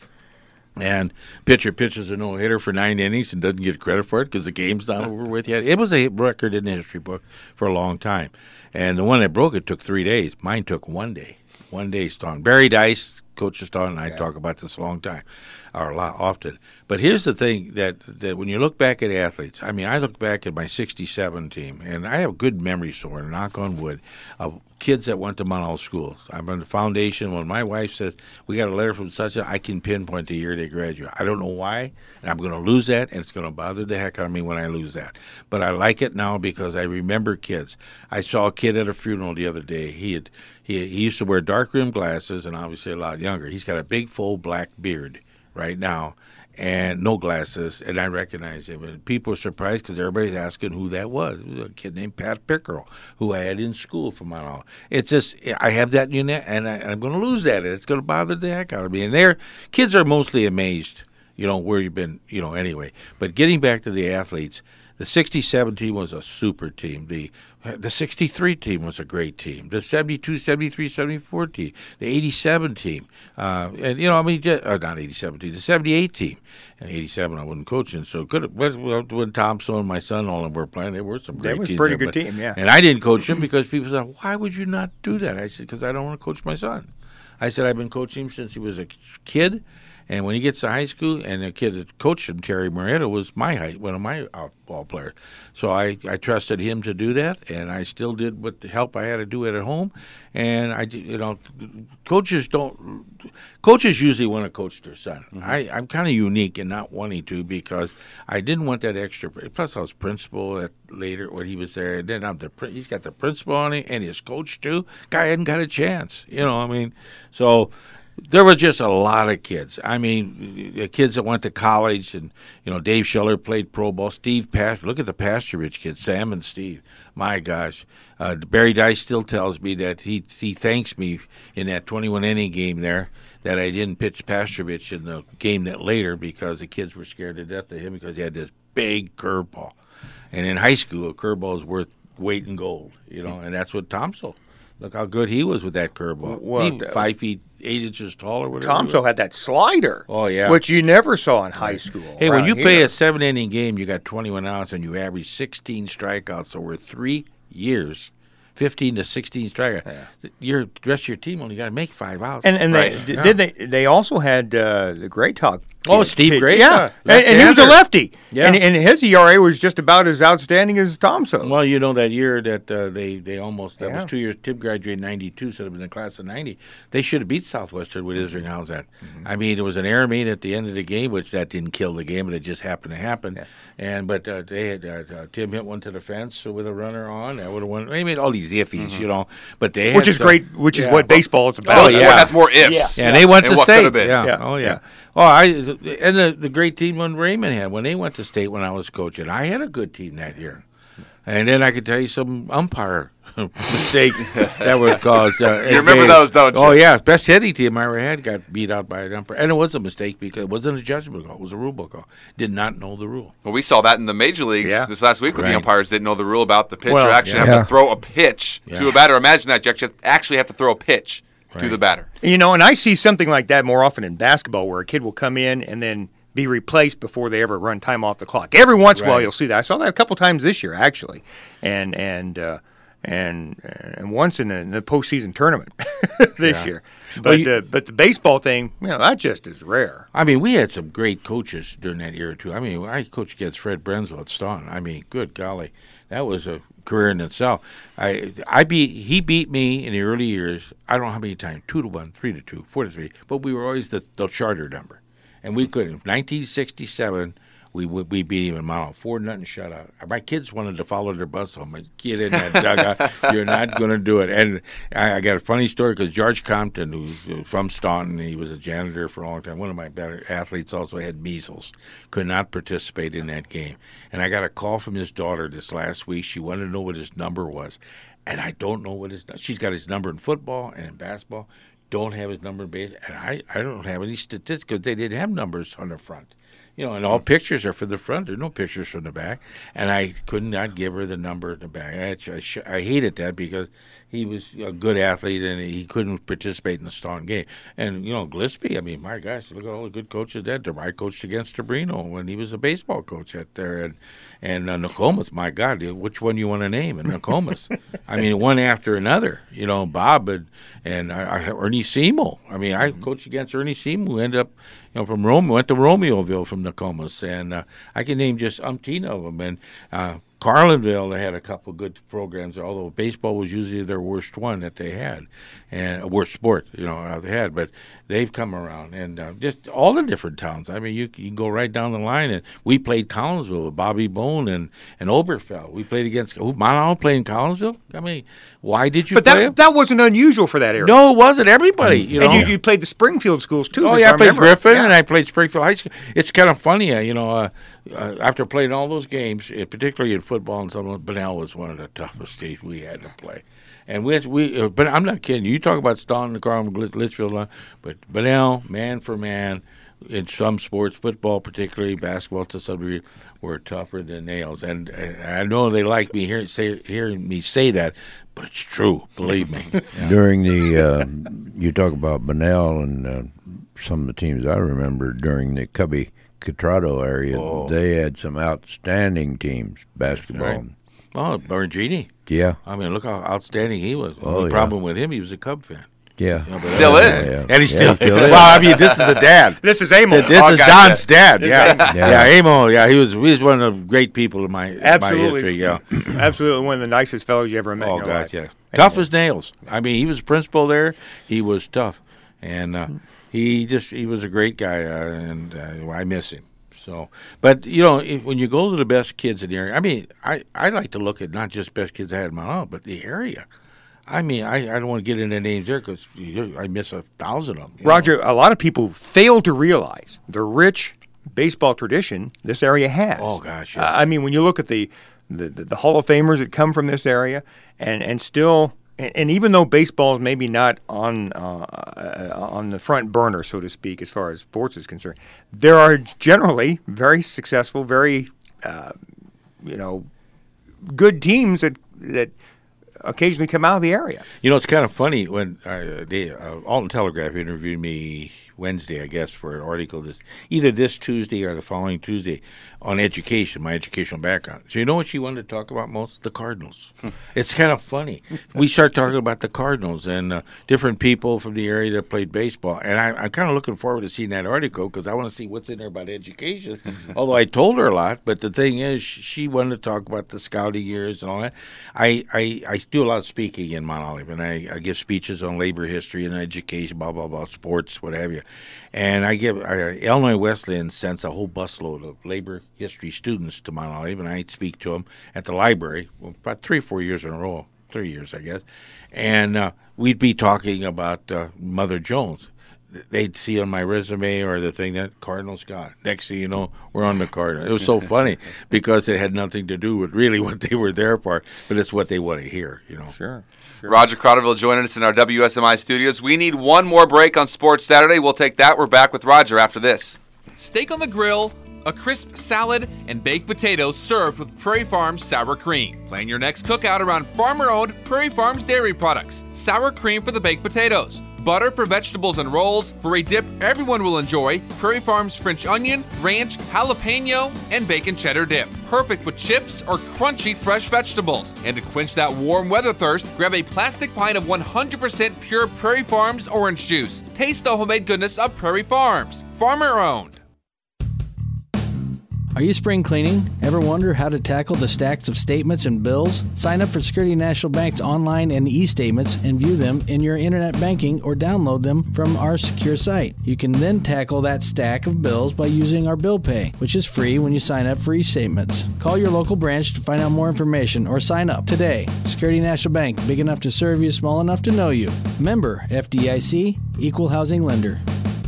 And pitcher pitches a no-hitter for nine innings and doesn't get credit for it because the game's not over with yet. It was a record in the history book for a long time. And the one that broke it took three days. Mine took one day. One day, Staunton. Barry Dice, Coach of Staunton, and I talk about this a long time, or a lot often. But here's the thing that, that when you look back at athletes, I mean, I look back at my sixty-seven team, and I have good memories, so knock on wood, of kids that went to Mount Olive schools. I'm on the foundation. When my wife says, we got a letter from such a, I can pinpoint the year they graduate. I don't know why, and I'm going to lose that, and it's going to bother the heck out of me when I lose that. But I like it now because I remember kids. I saw a kid at a funeral the other day. He had he, he used to wear dark rimmed glasses, and obviously a lot younger. He's got a big, full black beard right now, and no glasses, and I recognize him. And people are surprised because everybody's asking who that was. It was a kid named Pat Pickerel, who I had in school from Mount Olive. It's just, I have that unit, and I, I'm going to lose that, and it's going to bother the heck out of me. And their kids are mostly amazed, you know, where you've been, you know, anyway. But getting back to the athletes, the sixty-seven team was a super team. The the sixty-three team was a great team. The seventy-two, seventy-three, seventy-four team. The eighty-seven team. Uh, and, you know, I mean, uh, not eighty-seven team, the seventy-eight team. And eighty-seven I wasn't coaching, so good. Well, when Thompson and my son all of them were playing, they were some great That was a teams. pretty there, good but- team, yeah. And I didn't coach them because people said, why would you not do that? I said, because I don't want to coach my son. I said, I've been coaching him since he was a kid. And when he gets to high school, and the kid that coached him, Terry Moretta, was my height, one of my outball players. So I, I trusted him to do that, and I still did what the help I had to do it at home. And I, you know, coaches don't. Coaches usually want to coach their son. Mm-hmm. I, I'm kind of unique in not wanting to because I didn't want that extra. Plus, I was principal at later when he was there, and then I'm the he's got the principal on it and his coach too. Guy hadn't got a chance, you know. I mean, so. There were just a lot of kids. I mean, the kids that went to college, and you know, Dave Scheller played pro ball. Steve Pastor, look at the Pasture Ridge kids, Sam and Steve. My gosh, uh, Barry Dice still tells me that he he thanks me in that twenty-one inning game there that I didn't pitch Pastrovich in the game that later because the kids were scared to death of him because he had this big curveball, and in high school, a curveball is worth weight in gold, you know, and that's what Tomso. Look how good he was with that curveball. Well, he, five feet, eight inches tall or whatever. Tomso had that slider. Oh, yeah. Which you never saw in high school. Hey, when around you play here. a seven-inning game, you got twenty-one outs, and you average sixteen strikeouts over three years, fifteen to sixteen strikeouts. Yeah. Your the rest of your team only got to make five outs. And and Right. they Yeah. did they they also had uh, the Great Talk. Oh, kid. Steve Kid- Great yeah, Talk. and, and he was a Left-hander. lefty. Yeah. and, and his E R A was just about as outstanding as Tomso. Well, you know that year that uh, they they almost that Yeah. was two years. Tim graduated in ninety-two, so it was in the class of ninety. They should have beat Southwestern with Isringhausen. Mm-hmm. I mean, it was an error made at the end of the game, which that didn't kill the game, but it just happened to happen. Yeah. And but uh, they had uh, uh, Tim hit one to the fence with a runner on. That would have won. I mean, all these iffies, you know. But they which had, is great. Which is yeah. what baseball is Oh, about. sport yeah. has more ifs. Yeah, and they went And to what could state. have been. Yeah. Yeah. Oh yeah. Yeah. Oh, I and the, the great team when Raymond had when they went to state when I was coaching. I had a good team that year, and then I could tell you some umpire mistake that was caused. Uh, You remember those, don't you? Oh, yeah. Best hitting team I ever had got beat out by an umpire. And it was a mistake because it wasn't a judgment call. It was a rule book call. Did not know the rule. Well, we saw that in the major leagues Yeah. this last week when Right. the umpires didn't know the rule about the pitcher Well, actually yeah. having Yeah. to throw a pitch Yeah. to a batter. Imagine that, Jack. You actually have to throw a pitch to Right. the batter. You know, and I see something like that more often in basketball where a kid will come in and then be replaced before they ever run time off the clock. Every once in a while Right. you'll see that. I saw that a couple times this year, actually. And and uh, and and once in the, in the postseason tournament this Yeah. year. But Well, you- uh, but the baseball thing, you know, that just is rare. I mean, we had some great coaches during that era, too. I mean, I coached against Fred Brenswell at Staunton. I mean, good golly. That was a career in itself. I I beat He beat me in the early years, I don't know how many times, two to one, three to two, four to three, but we were always the, the charter number. And we couldn't. nineteen sixty-seven, we we beat him in Mono, four nothing shutout. My kids wanted to follow their bus home. I get in that dugout. You're not going to do it. And I, I got a funny story because George Compton, who's from Staunton, he was a janitor for a long time. One of my better athletes also had measles. Could not participate in that game. And I got a call from his daughter this last week. She wanted to know what his number was. And I don't know what his she's got his number in football and in basketball. Don't have his number in base, and I, I don't have any statistics because they didn't have numbers on the front. You know, and all pictures are for the front. There's no pictures from the back. And I could not give her the number in the back. I, I, sh- I hated that because he was a good athlete and he couldn't participate in the Staunton game. And, you know, Gillespie, I mean, my gosh, look at all the good coaches there. I coached against Tobrino when he was a baseball coach out there. And, and uh, Nokomis, my God, which one you want to name? And Nokomis. I mean, one after another. You know, Bob and, and I, I, Ernie Semo. I mean, I coached against Ernie Semo, who ended up, you know, from Rome, went to Romeoville from Nokomis, and uh, I can name just umpteen of them. And uh, Carlinville, they had a couple good programs, although baseball was usually their worst one that they had, and a worst sport, you know, uh, they had. But they've come around, and uh, just all the different towns. I mean, you, you can go right down the line, and we played Collinsville with Bobby Bone and, and Oberfeld. We played against who? Mount played in Collinsville. I mean, why did you But play that them? that wasn't unusual for that area. No, it wasn't. Everybody, you know. And you, you played the Springfield schools, too. Oh if yeah, I played remember. Griffin Yeah. and I played Springfield High School. It's kind of funny, uh, you know. Uh, uh, after playing all those games, uh, particularly in football and something, Bunnell was one of the toughest teams we had to play. And we, we, uh, but I'm not kidding. You talk about Staunton, Carl, Litchfield, uh, but Bunnell, man for man, in some sports, football particularly, basketball to some degree, were tougher than nails. And uh, I know they like me hearing say hearing me say that, but it's true. Believe me. Yeah. During the, uh, you talk about Bunnell and uh, some of the teams I remember during the Cubby Catrado area, Oh. they had some outstanding teams, basketball. Right. Oh, Bergini. Yeah, I mean, look how outstanding he was. The Oh, only yeah. problem with him, he was a Cub fan. yeah. You know, but Still uh, is. Yeah, yeah. And he's Yeah, still, he still is. well, I mean, this is a dad. This is Amo. This Oh, is gotcha. Don's dad. This Yeah. is- yeah, Yeah. Amo. Yeah, he was. He was one of the great people in my Absolutely. my history. Yeah. Absolutely one of the nicest fellows you ever met Oh in your God, life. yeah. Tough as nails. I mean, he was principal there. He was tough, and uh, he just he was a great guy, uh, and uh, I miss him. So, but you know, if, when you go to the best kids in the area, I mean, I, I like to look at not just best kids I had in my own, but the area. I mean, I, I don't want to get into names there because I miss a thousand of them. you Roger, know. a lot of people fail to realize the rich baseball tradition this area has. Oh, gosh, yes. Uh, I mean, when you look at the, the, the, the Hall of Famers that come from this area, and, and still, and, and even though baseball is maybe not on uh, uh, on the front burner, so to speak, as far as sports is concerned, there are generally very successful, very, uh, you know, good teams that that occasionally come out of the area. You know, it's kind of funny when uh, the uh, Alton Telegraph interviewed me Wednesday, I guess, for an article this either this Tuesday or the following Tuesday on education, my educational background. So you know what she wanted to talk about most? The Cardinals. It's kind of funny. We start talking about the Cardinals and uh, different people from the area that played baseball, and I, I'm kind of looking forward to seeing that article because I want to see what's in there about education. Although I told her a lot, but the thing is, she wanted to talk about the scouting years and all that. I I, I do a lot of speaking in Mount Olive, and I, I give speeches on labor history and education, blah blah blah, sports, what have you. And I give uh, Illinois Wesleyan sends a whole busload of labor history students to Mount Olive, and I speak to them at the library well, about three or four years in a row, three years I guess. And uh, we'd be talking about uh, Mother Jones. they'd see on my resume or the thing that Cardinals got. Next thing you know, we're on the Cardinals. It was so funny because it had nothing to do with really what they were there for, but it's what they want to hear, you know. Sure. Sure. Roger Crotterville joining us in our W S M I studios. We need one more break on Sports Saturday. We'll take that. We're back with Roger after this. Steak on the grill, a crisp salad, and baked potatoes served with Prairie Farms sour cream. Plan your next cookout around farmer-owned Prairie Farms dairy products. Sour cream for the baked potatoes. Butter for vegetables and rolls. For a dip everyone will enjoy, Prairie Farms French onion, ranch, jalapeno, and bacon cheddar dip. Perfect with chips or crunchy fresh vegetables. And to quench that warm weather thirst, grab a plastic pint of one hundred percent pure Prairie Farms orange juice. Taste the homemade goodness of Prairie Farms. Farmer owned. Are you spring cleaning? Ever wonder how to tackle the stacks of statements and bills? Sign up for Security National Bank's online and e-statements and view them in your internet banking or download them from our secure site. You can then tackle that stack of bills by using our bill pay, which is free when you sign up for e-statements. Call your local branch to find out more information or sign up today. Security National Bank, big enough to serve you, small enough to know you. Member F D I C, Equal Housing Lender.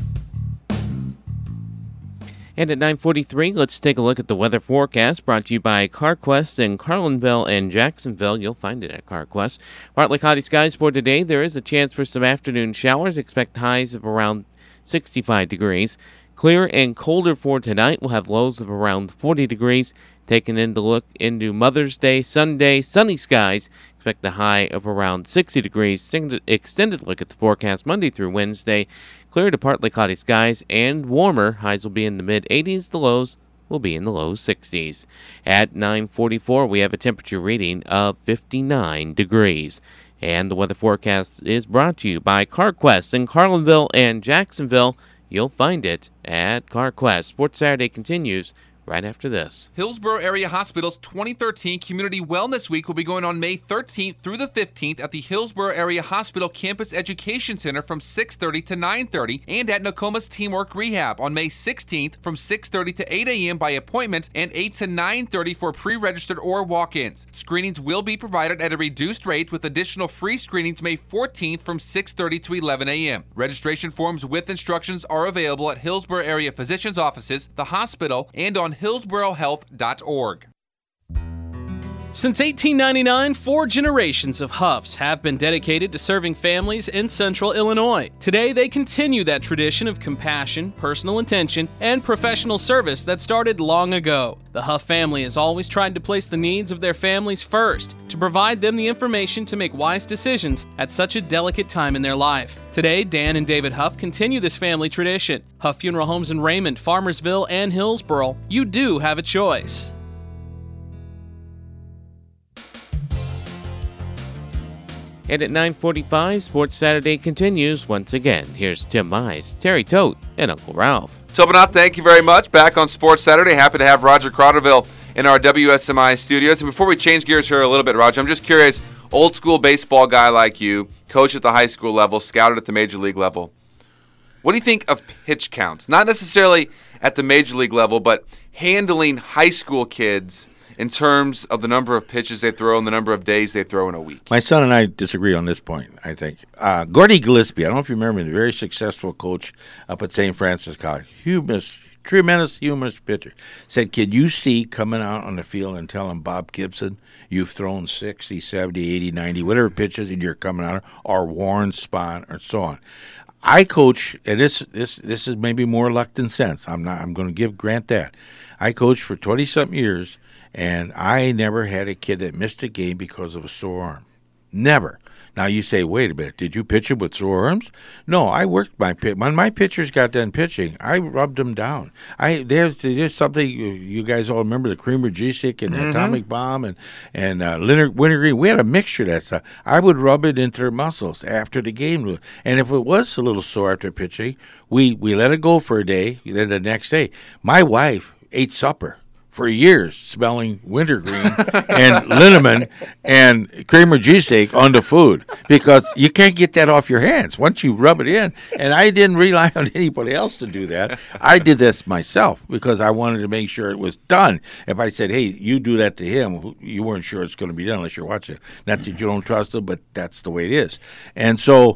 And at nine forty-three, let's take a look at the weather forecast brought to you by CarQuest in Carlinville and Jacksonville. You'll find it at CarQuest. Partly cloudy skies for today. There is a chance for some afternoon showers. Expect highs of around sixty-five degrees. Clear and colder for tonight. We'll have lows of around forty degrees. Taking in the look into Mother's Day, Sunday, sunny skies. Expect a high of around sixty degrees. Extended look at the forecast Monday through Wednesday. Clear to partly cloudy skies and warmer. Highs will be in the mid-eighties. The lows will be in the low sixties. At nine forty-four, we have a temperature reading of fifty-nine degrees. And the weather forecast is brought to you by CarQuest in Carlinville and Jacksonville. You'll find it at CarQuest. Sports Saturday continues right after this. Hillsborough Area Hospital's twenty thirteen Community Wellness Week will be going on May thirteenth through the fifteenth at the Hillsborough Area Hospital Campus Education Center from six thirty to nine thirty and at Nokomis Teamwork Rehab on May sixteenth from six thirty to eight a.m. by appointment and eight to nine thirty for pre-registered or walk-ins. Screenings will be provided at a reduced rate with additional free screenings May fourteenth from six thirty to eleven a.m. Registration forms with instructions are available at Hillsborough Area Physicians' offices, the hospital, and on hillsborough health dot org. Since eighteen ninety-nine, four generations of Huffs have been dedicated to serving families in central Illinois. Today, they continue that tradition of compassion, personal attention, and professional service that started long ago. The Huff family has always tried to place the needs of their families first, to provide them the information to make wise decisions at such a delicate time in their life. Today, Dan and David Huff continue this family tradition. Huff Funeral Homes in Raymond, Farmersville, and Hillsborough. You do have a choice. And at nine forty-five, Sports Saturday continues once again. Here's Tim Mize, Terry Tote, and Uncle Ralph. Tobinot, thank you very much. Back on Sports Saturday. Happy to have Roger Crotterville in our W S M I studios. And before we change gears here a little bit, Roger, I'm just curious, old school baseball guy like you, coach at the high school level, scouted at the major league level. What do you think of pitch counts? Not necessarily at the major league level, but handling high school kids in terms of the number of pitches they throw and the number of days they throw in a week. My son and I disagree on this point, I think. Uh, Gordy Gillespie, I don't know if you remember him, the very successful coach up at Saint Francis College. Humorous, tremendous humorous pitcher. Said, kid, you see coming out on the field and telling Bob Gibson you've thrown sixty, seventy, eighty, ninety, whatever pitches and you're coming out, or Warren Spahn, or so on. I coach, and this this this is maybe more luck than sense. I'm not. I'm going to give Grant that. I coached for twenty-something years, and I never had a kid that missed a game because of a sore arm. Never. Now you say, wait a minute, did you pitch him with sore arms? No, I worked my pitch. When my pitchers got done pitching, I rubbed them down. I there's there's something you guys all remember, the Kramer G-Sick and the mm-hmm. Atomic Bomb and and uh, Leonard Wintergreen. We had a mixture of that stuff. I would rub it into their muscles after the game, and if it was a little sore after pitching, we we let it go for a day. Then the next day, my wife ate supper for years, smelling wintergreen and liniment and Kramer G-Sick on the food, because you can't get that off your hands once you rub it in. And I didn't rely on anybody else to do that. I did this myself because I wanted to make sure it was done. If I said, hey, you do that to him, you weren't sure it's going to be done unless you're watching. Not that you don't trust him, but that's the way it is. And so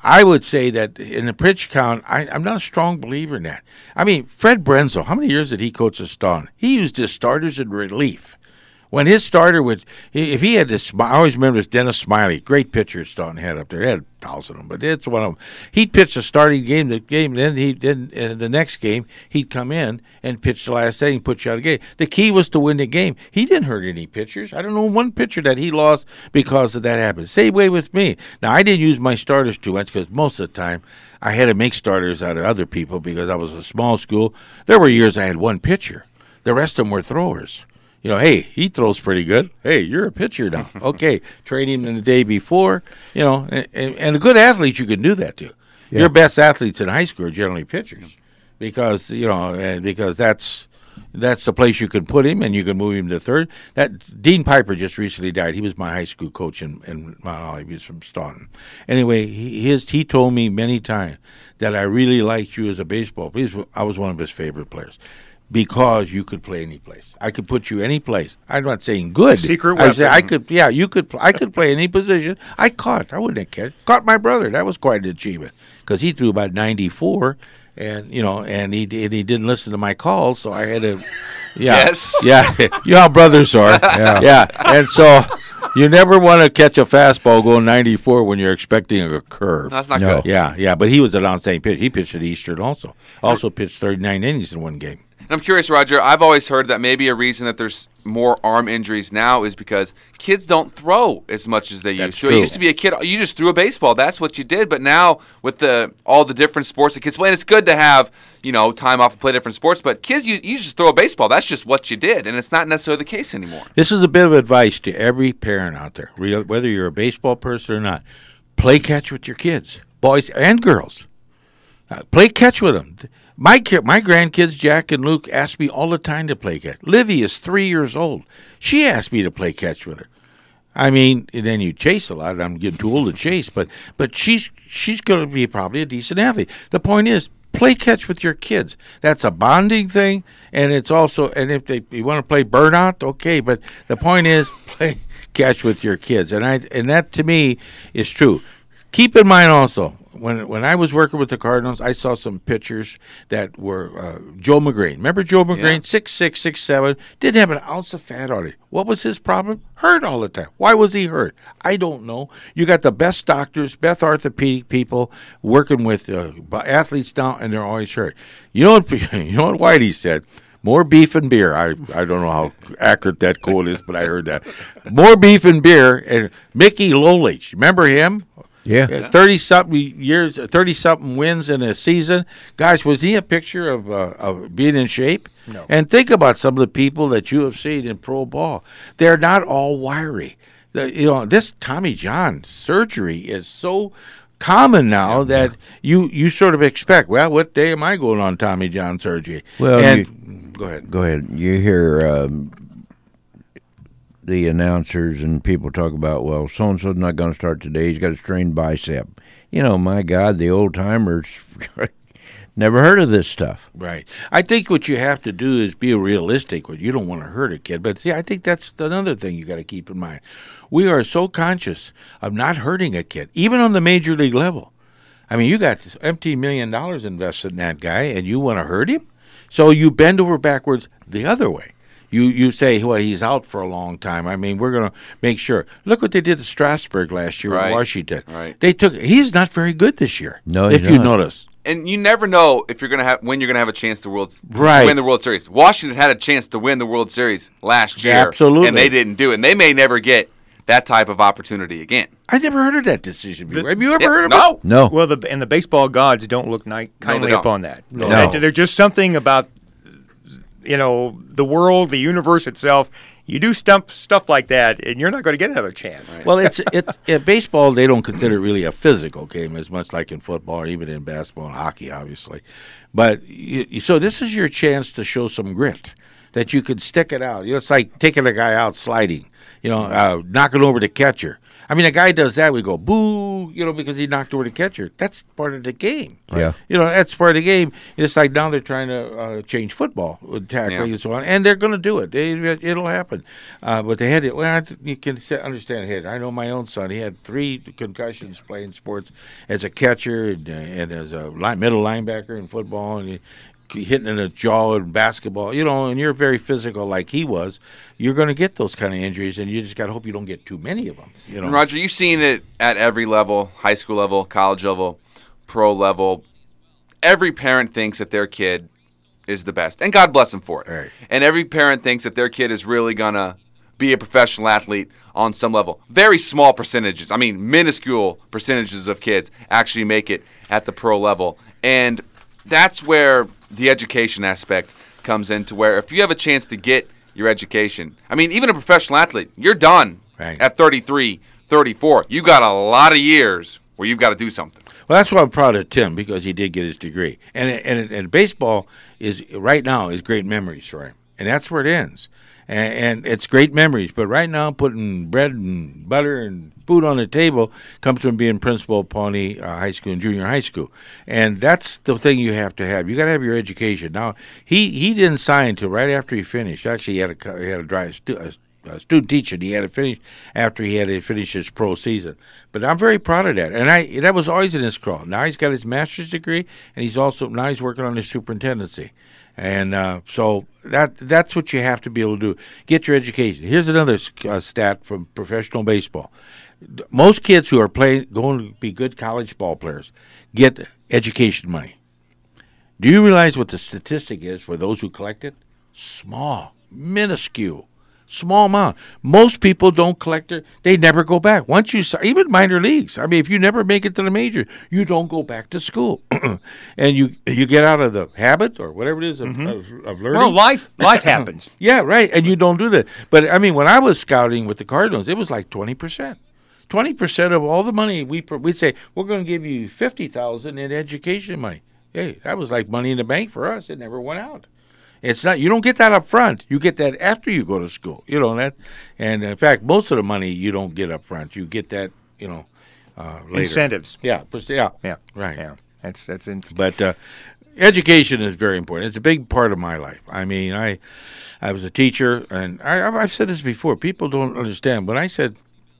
I would say that in the pitch count, I, I'm not a strong believer in that. I mean, Fred Brenzel, how many years did he coach the Staunton? He used his starters in relief. When his starter would, if he had this, I always remember this Dennis Smiley, great pitcher Staunton had up there. They had a thousand of them, but it's one of them. He'd pitch the starting game, the game, then he did uh, the next game. He'd come in and pitch the last inning, put you out of the game. The key was to win the game. He didn't hurt any pitchers. I don't know one pitcher that he lost because of that happened. Same way with me. Now I didn't use my starters too much because most of the time I had to make starters out of other people because I was a small school. There were years I had one pitcher. The rest of them were throwers. You know, hey, he throws pretty good. Hey, you're a pitcher now. Okay, train him in the day before. You know, and, and a good athlete, you can do that to. Yeah. Your best athletes in high school are generally pitchers, because you know, because that's that's the place you can put him, and you can move him to third. That Dean Piper just recently died. He was my high school coach in, in Mount Holly. He was from Staunton. Anyway, he, his he told me many times that I really liked you as a baseball player. I was one of his favorite players. Because you could play any place, I could put you any place. I'm not saying good. Secret I weapon. say I could. Yeah, you could. I could play any position. I caught. I wouldn't have catch. Caught my brother. That was quite an achievement because he threw about ninety-four, and you know, and he and he didn't listen to my calls, so I had to. Yeah, yes. Yeah, you know how brothers are. yeah. yeah, and so. You never want to catch a fastball going ninety-four when you're expecting a curve. That's not No. good. Yeah, yeah, but he was an outstanding pitcher. He pitched at Eastern also. Also pitched thirty-nine innings in one game. And I'm curious, Roger, I've always heard that maybe a reason that there's more arm injuries now is because kids don't throw as much as they That's used to. true. It used to be a kid, you just threw a baseball. That's what you did. But now with the all the different sports that kids play, and it's good to have, you know, time off and play different sports, but kids, you, you just throw a baseball. That's just what you did, and it's not necessarily the case anymore. This is a bit of advice to every parent out there, real- whether you're a baseball person or not. Play catch with your kids, boys and girls. Uh, play catch with them. My ki- my grandkids, Jack and Luke, ask me all the time to play catch. Livy is three years old. She asked me to play catch with her. I mean, and then you chase a lot. I'm getting too old to chase, but but she's she's going to be probably a decent athlete. The point is, play catch with your kids. That's a bonding thing, and it's also, and if they you want to play burnout, okay. But the point is, play catch with your kids, and I and that to me is true. Keep in mind also, when when I was working with the Cardinals, I saw some pitchers that were uh, Joe McGrain. Remember Joe McGrain? Yeah. six six, six seven, didn't have an ounce of fat on it. What was his problem? Hurt all the time. Why was he hurt? I don't know. You got the best doctors, best orthopedic people working with uh, athletes now, and they're always hurt. You know what? You know what Whitey said? More beef and beer. I I don't know how accurate that quote is, but I heard that. More beef and beer. And Mickey Lolich, remember him? Yeah. thirty-something years, thirty-something wins in a season. Guys, was he a picture of uh, of being in shape? No. And think about some of the people that you have seen in pro ball. They're not all wiry. The, you know, this Tommy John surgery is so common now yeah, that yeah. you you sort of expect, well, what day am I going on Tommy John surgery? Well, and, you, go ahead. Go ahead. You hear um, the announcers and people talk about, well, so-and-so's not going to start today. He's got a strained bicep. You know, my God, the old-timers never heard of this stuff. Right. I think what you have to do is be realistic. You don't want to hurt a kid. But, see, I think that's another thing you got to keep in mind. We are so conscious of not hurting a kid, even on the major league level. I mean, you got empty million dollars invested in that guy, and you want to hurt him? So you bend over backwards the other way. You you say, well, he's out for a long time. I mean, we're going to make sure. Look what they did to Strasburg last year right. in Washington. Right. They took. He's not very good this year. No, if he's you not. notice. And you never know if you're gonna have when you're gonna have a chance to world right. win the World Series. Washington had a chance to win the World Series last year, absolutely, and they didn't do it. And they may never get that type of opportunity again. I never heard of that decision before. Have you ever yeah, heard of no. it? No. Well, the and the baseball gods don't look ni- kindly don't. upon that. No. no. There's just something about, you know, the world, the universe itself. You do stuff stuff like that, and you're not going to get another chance. Right. Well, it's it's in baseball. They don't consider it really a physical game as much like in football or even in basketball and hockey, obviously. But you, so this is your chance to show some grit, that you could stick it out. You know, it's like taking a guy out sliding. You know, uh, knocking over the catcher. I mean, a guy does that, we go, boo, you know, because he knocked over the catcher. That's part of the game. Yeah. You know, that's part of the game. It's like now they're trying to uh, change football with tackling Yeah. and so on, and they're going to do it. They, it'll happen. Uh, but they had it. Well, you can understand it. I know my own son. He had three concussions playing sports as a catcher and, and as a line, middle linebacker in football, and he, hitting in the jaw in basketball, you know, and you're very physical like he was, you're going to get those kind of injuries, and you just got to hope you don't get too many of them. You know, And Roger, you've seen it at every level, high school level, college level, pro level. Every parent thinks that their kid is the best, and God bless them for it. Right. And every parent thinks that their kid is really going to be a professional athlete on some level. Very small percentages, I mean minuscule percentages of kids actually make it at the pro level. And that's where the education aspect comes into, where if you have a chance to get your education, I mean, even a professional athlete, you're done Right. at thirty-three, thirty-four. You got a lot of years where you've got to do something. Well, that's why I'm proud of Tim, because he did get his degree. And and and baseball is right now is great memories for him, and that's where it ends. And, and it's great memories. But right now, putting bread and butter and food on the table comes from being principal of Pawnee uh, High School and junior high school, and that's the thing you have to have. You got to have your education. Now, he, he didn't sign until right after he finished. Actually, he had a he had a dry stu- a, a student teacher. He had to finish after he had to finish his pro season. But I'm very proud of that, and I that was always in his crawl. Now he's got his master's degree, and he's also now he's working on his superintendency. And uh, so that that's what you have to be able to do. Get your education. Here's another uh, stat from professional baseball. Most kids who are playing, going to be good college ball players, get education money. Do you realize what the statistic is for those who collect it? Small, minuscule, small amount. Most people don't collect it. They never go back. Once you, even minor leagues. I mean, if you never make it to the major, you don't go back to school, and you you get out of the habit or whatever it is of, mm-hmm. of, of learning. Well, life life happens. Yeah, right. And you don't do that. But I mean, when I was scouting with the Cardinals, it was like twenty percent. Twenty percent of all the money we we say we're going to give you fifty thousand in education money. Hey, that was like money in the bank for us. It never went out. It's not. You don't get that up front. You get that after you go to school. You know that. And in fact, most of the money you don't get up front. You get that. You know, uh, later. Incentives. Yeah. Yeah. Yeah. Right. Yeah. That's that's interesting. But uh, education is very important. It's a big part of my life. I mean, I I was a teacher, and I, I've said this before. People don't understand. When I said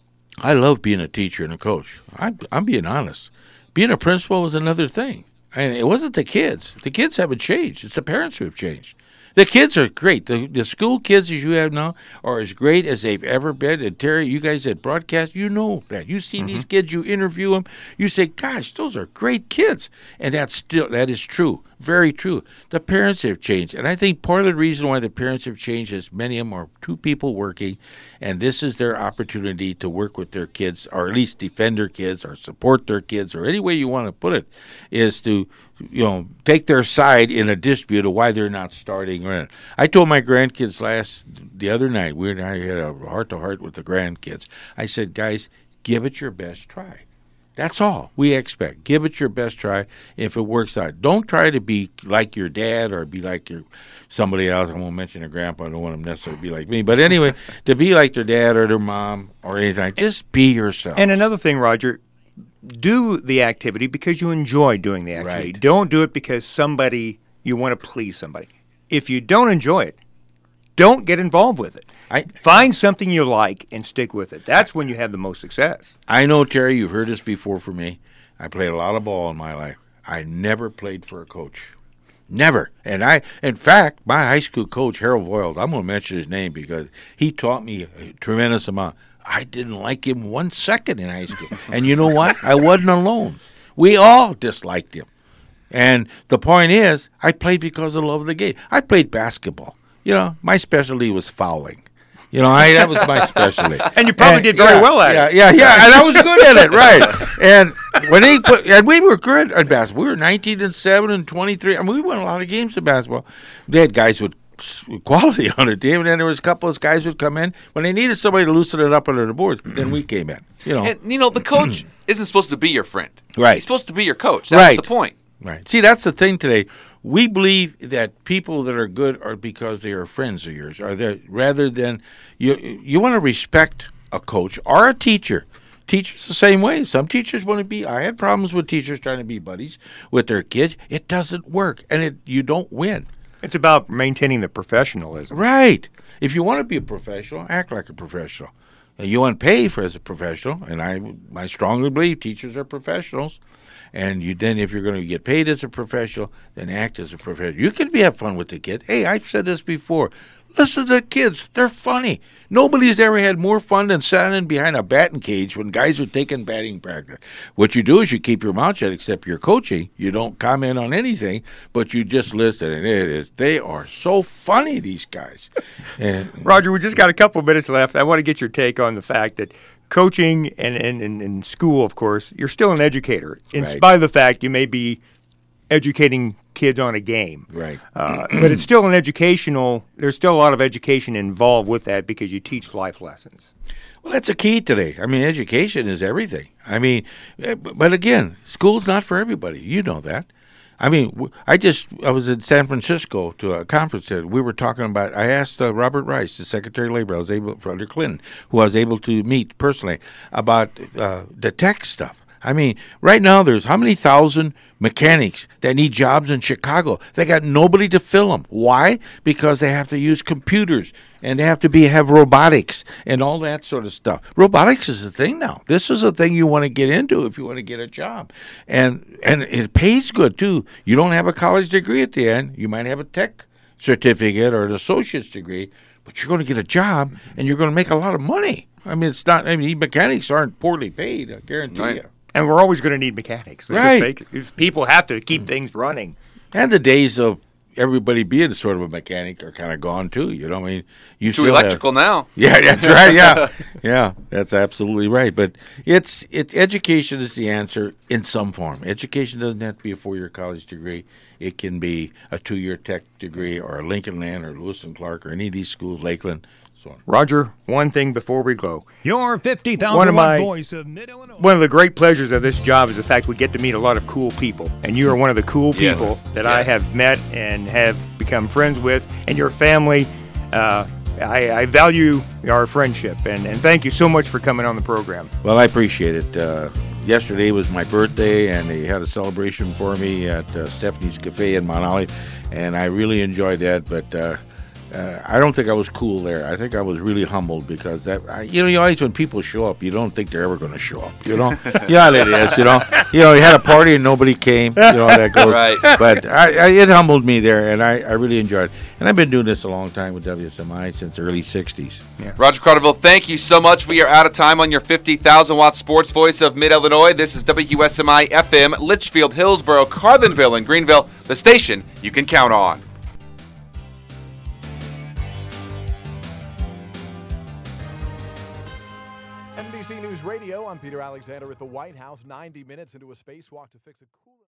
I love being a teacher and a coach, I'm, I'm being honest. Being a principal was another thing. And it wasn't the kids. The kids haven't changed. It's the parents who have changed. The kids are great. The, the school kids as you have now are as great as they've ever been. And Terry, you guys at broadcast, you know that. You see mm-hmm. these kids, you interview them, you say, gosh, those are great kids. And that's still, that is true. Very true. The parents have changed. And I think part of the reason why the parents have changed is many of them are two people working, and this is their opportunity to work with their kids, or at least defend their kids or support their kids, or any way you want to put it, is to, you know, take their side in a dispute of why they're not starting. I told my grandkids last, the other night, we I had a heart-to-heart with the grandkids. I said, guys, give it your best try. That's all we expect. Give it your best try. If it works out, don't try to be like your dad or be like your somebody else. I won't mention their grandpa. I don't want them necessarily to be like me. But anyway, to be like their dad or their mom or anything, just be yourself. And another thing, Roger, do the activity because you enjoy doing the activity. Right. Don't do it because somebody you want to please somebody. If you don't enjoy it, don't get involved with it. I, Find something you like and stick with it. That's when you have the most success. I know, Terry, you've heard this before from me. I played a lot of ball in my life. I never played for a coach. Never. And I, in fact, my high school coach, Harold Voiles, I'm going to mention his name because he taught me a tremendous amount. I didn't like him one second in high school. And you know what? I wasn't alone. We all disliked him. And the point is, I played because of the love of the game. I played basketball. You know, my specialty was fouling. You know, I that was my specialty. And you probably and, did very yeah, well at yeah, it. Yeah, yeah, yeah. And I was good at it, right. And when he put, and we were good at basketball. We were nineteen and seven and twenty-three. I mean, we won a lot of games of basketball. They had guys with quality on the team, and then there was a couple of guys who'd come in. When they needed somebody to loosen it up under the boards, then we came in. You know, And, you know, the coach isn't supposed to be your friend. Right. He's supposed to be your coach. That's Right. the point. Right. See, that's the thing today. We believe that people that are good are because they are friends of yours, are there rather than you. You want to respect a coach or a teacher. Teachers the same way. Some teachers want to be. I had problems with teachers trying to be buddies with their kids. It doesn't work, and it you don't win. It's about maintaining the professionalism. Right. If you want to be a professional, act like a professional. And you want to pay for as a professional, and I I strongly believe teachers are professionals. And you then, if you're going to get paid as a professional, then act as a professional. You can be have fun with the kids. Hey, I've said this before. Listen to the kids. They're funny. Nobody's ever had more fun than standing behind a batting cage when guys are taking batting practice. What you do is you keep your mouth shut, except you're coaching. You don't comment on anything, but you just listen. And it is, they are so funny, these guys. And, Roger, we just got a couple minutes left. I want to get your take on the fact that coaching and in school, of course, you're still an educator. In Right. spite of the fact you may be educating kids on a game. Right. Uh, but it's still an educational, there's still a lot of education involved with that because you teach life lessons. Well, that's a key today. I mean, education is everything. I mean, eh, but again, school's not for everybody. You know that. I mean, w- I just, I was in San Francisco to a conference there. We were talking about, I asked uh, Robert Rice, the Secretary of Labor, I was able, for under Clinton, who I was able to meet personally, about uh, the tech stuff. I mean, right now there's how many thousand mechanics that need jobs in Chicago? They got nobody to fill them. Why? Because they have to use computers and they have to be have robotics and all that sort of stuff. Robotics is a thing now. This is a thing you want to get into if you want to get a job, and and it pays good too. You don't have a college degree at the end. You might have a tech certificate or an associate's degree, but you're going to get a job and you're going to make a lot of money. I mean, it's not. I mean, mechanics aren't poorly paid. I guarantee Right. you. And we're always going to need mechanics. Let's Right. just make it- people have to keep things running. And the days of everybody being sort of a mechanic are kind of gone too. You know, I mean, you Too still have- electrical now. Yeah, that's right. Yeah, yeah, that's absolutely right. But it's it's education is the answer in some form. Education doesn't have to be a four-year college degree. It can be a two-year tech degree or a Lincoln Land or Lewis and Clark or any of these schools, Lakeland. So on. Roger, one thing before we go. Your fifty One thousand of watt my- voice of Mid-Illinois. One of the great pleasures of this job is the fact we get to meet a lot of cool people. And you are one of the cool Yes. people that I Yes. have met and have become friends with. And your family, uh, I, I value our friendship. And, and thank you so much for coming on the program. Well, I appreciate it. Uh, yesterday was my birthday, and they had a celebration for me at uh, Stephanie's Cafe in Mount Holly, and I really enjoyed that. But uh, uh, I don't think I was cool there. I think I was really humbled because that, I, you know, you always when people show up, you don't think they're ever going to show up. You know, yeah, it is. You know, you know, you had a party and nobody came. You know how that goes. Right. But I, I, it humbled me there, and I, I really enjoyed it. And I've been doing this a long time with W S M I since the early sixties. Roger Carterville, thank you so much. We are out of time on your fifty thousand watt sports voice of Mid-Illinois. This is W S M I F M, Litchfield, Hillsboro, Carlinville, and Greenville, the station you can count on. N B C News Radio, I'm Peter Alexander at the White House, ninety minutes into a spacewalk to fix a cooler.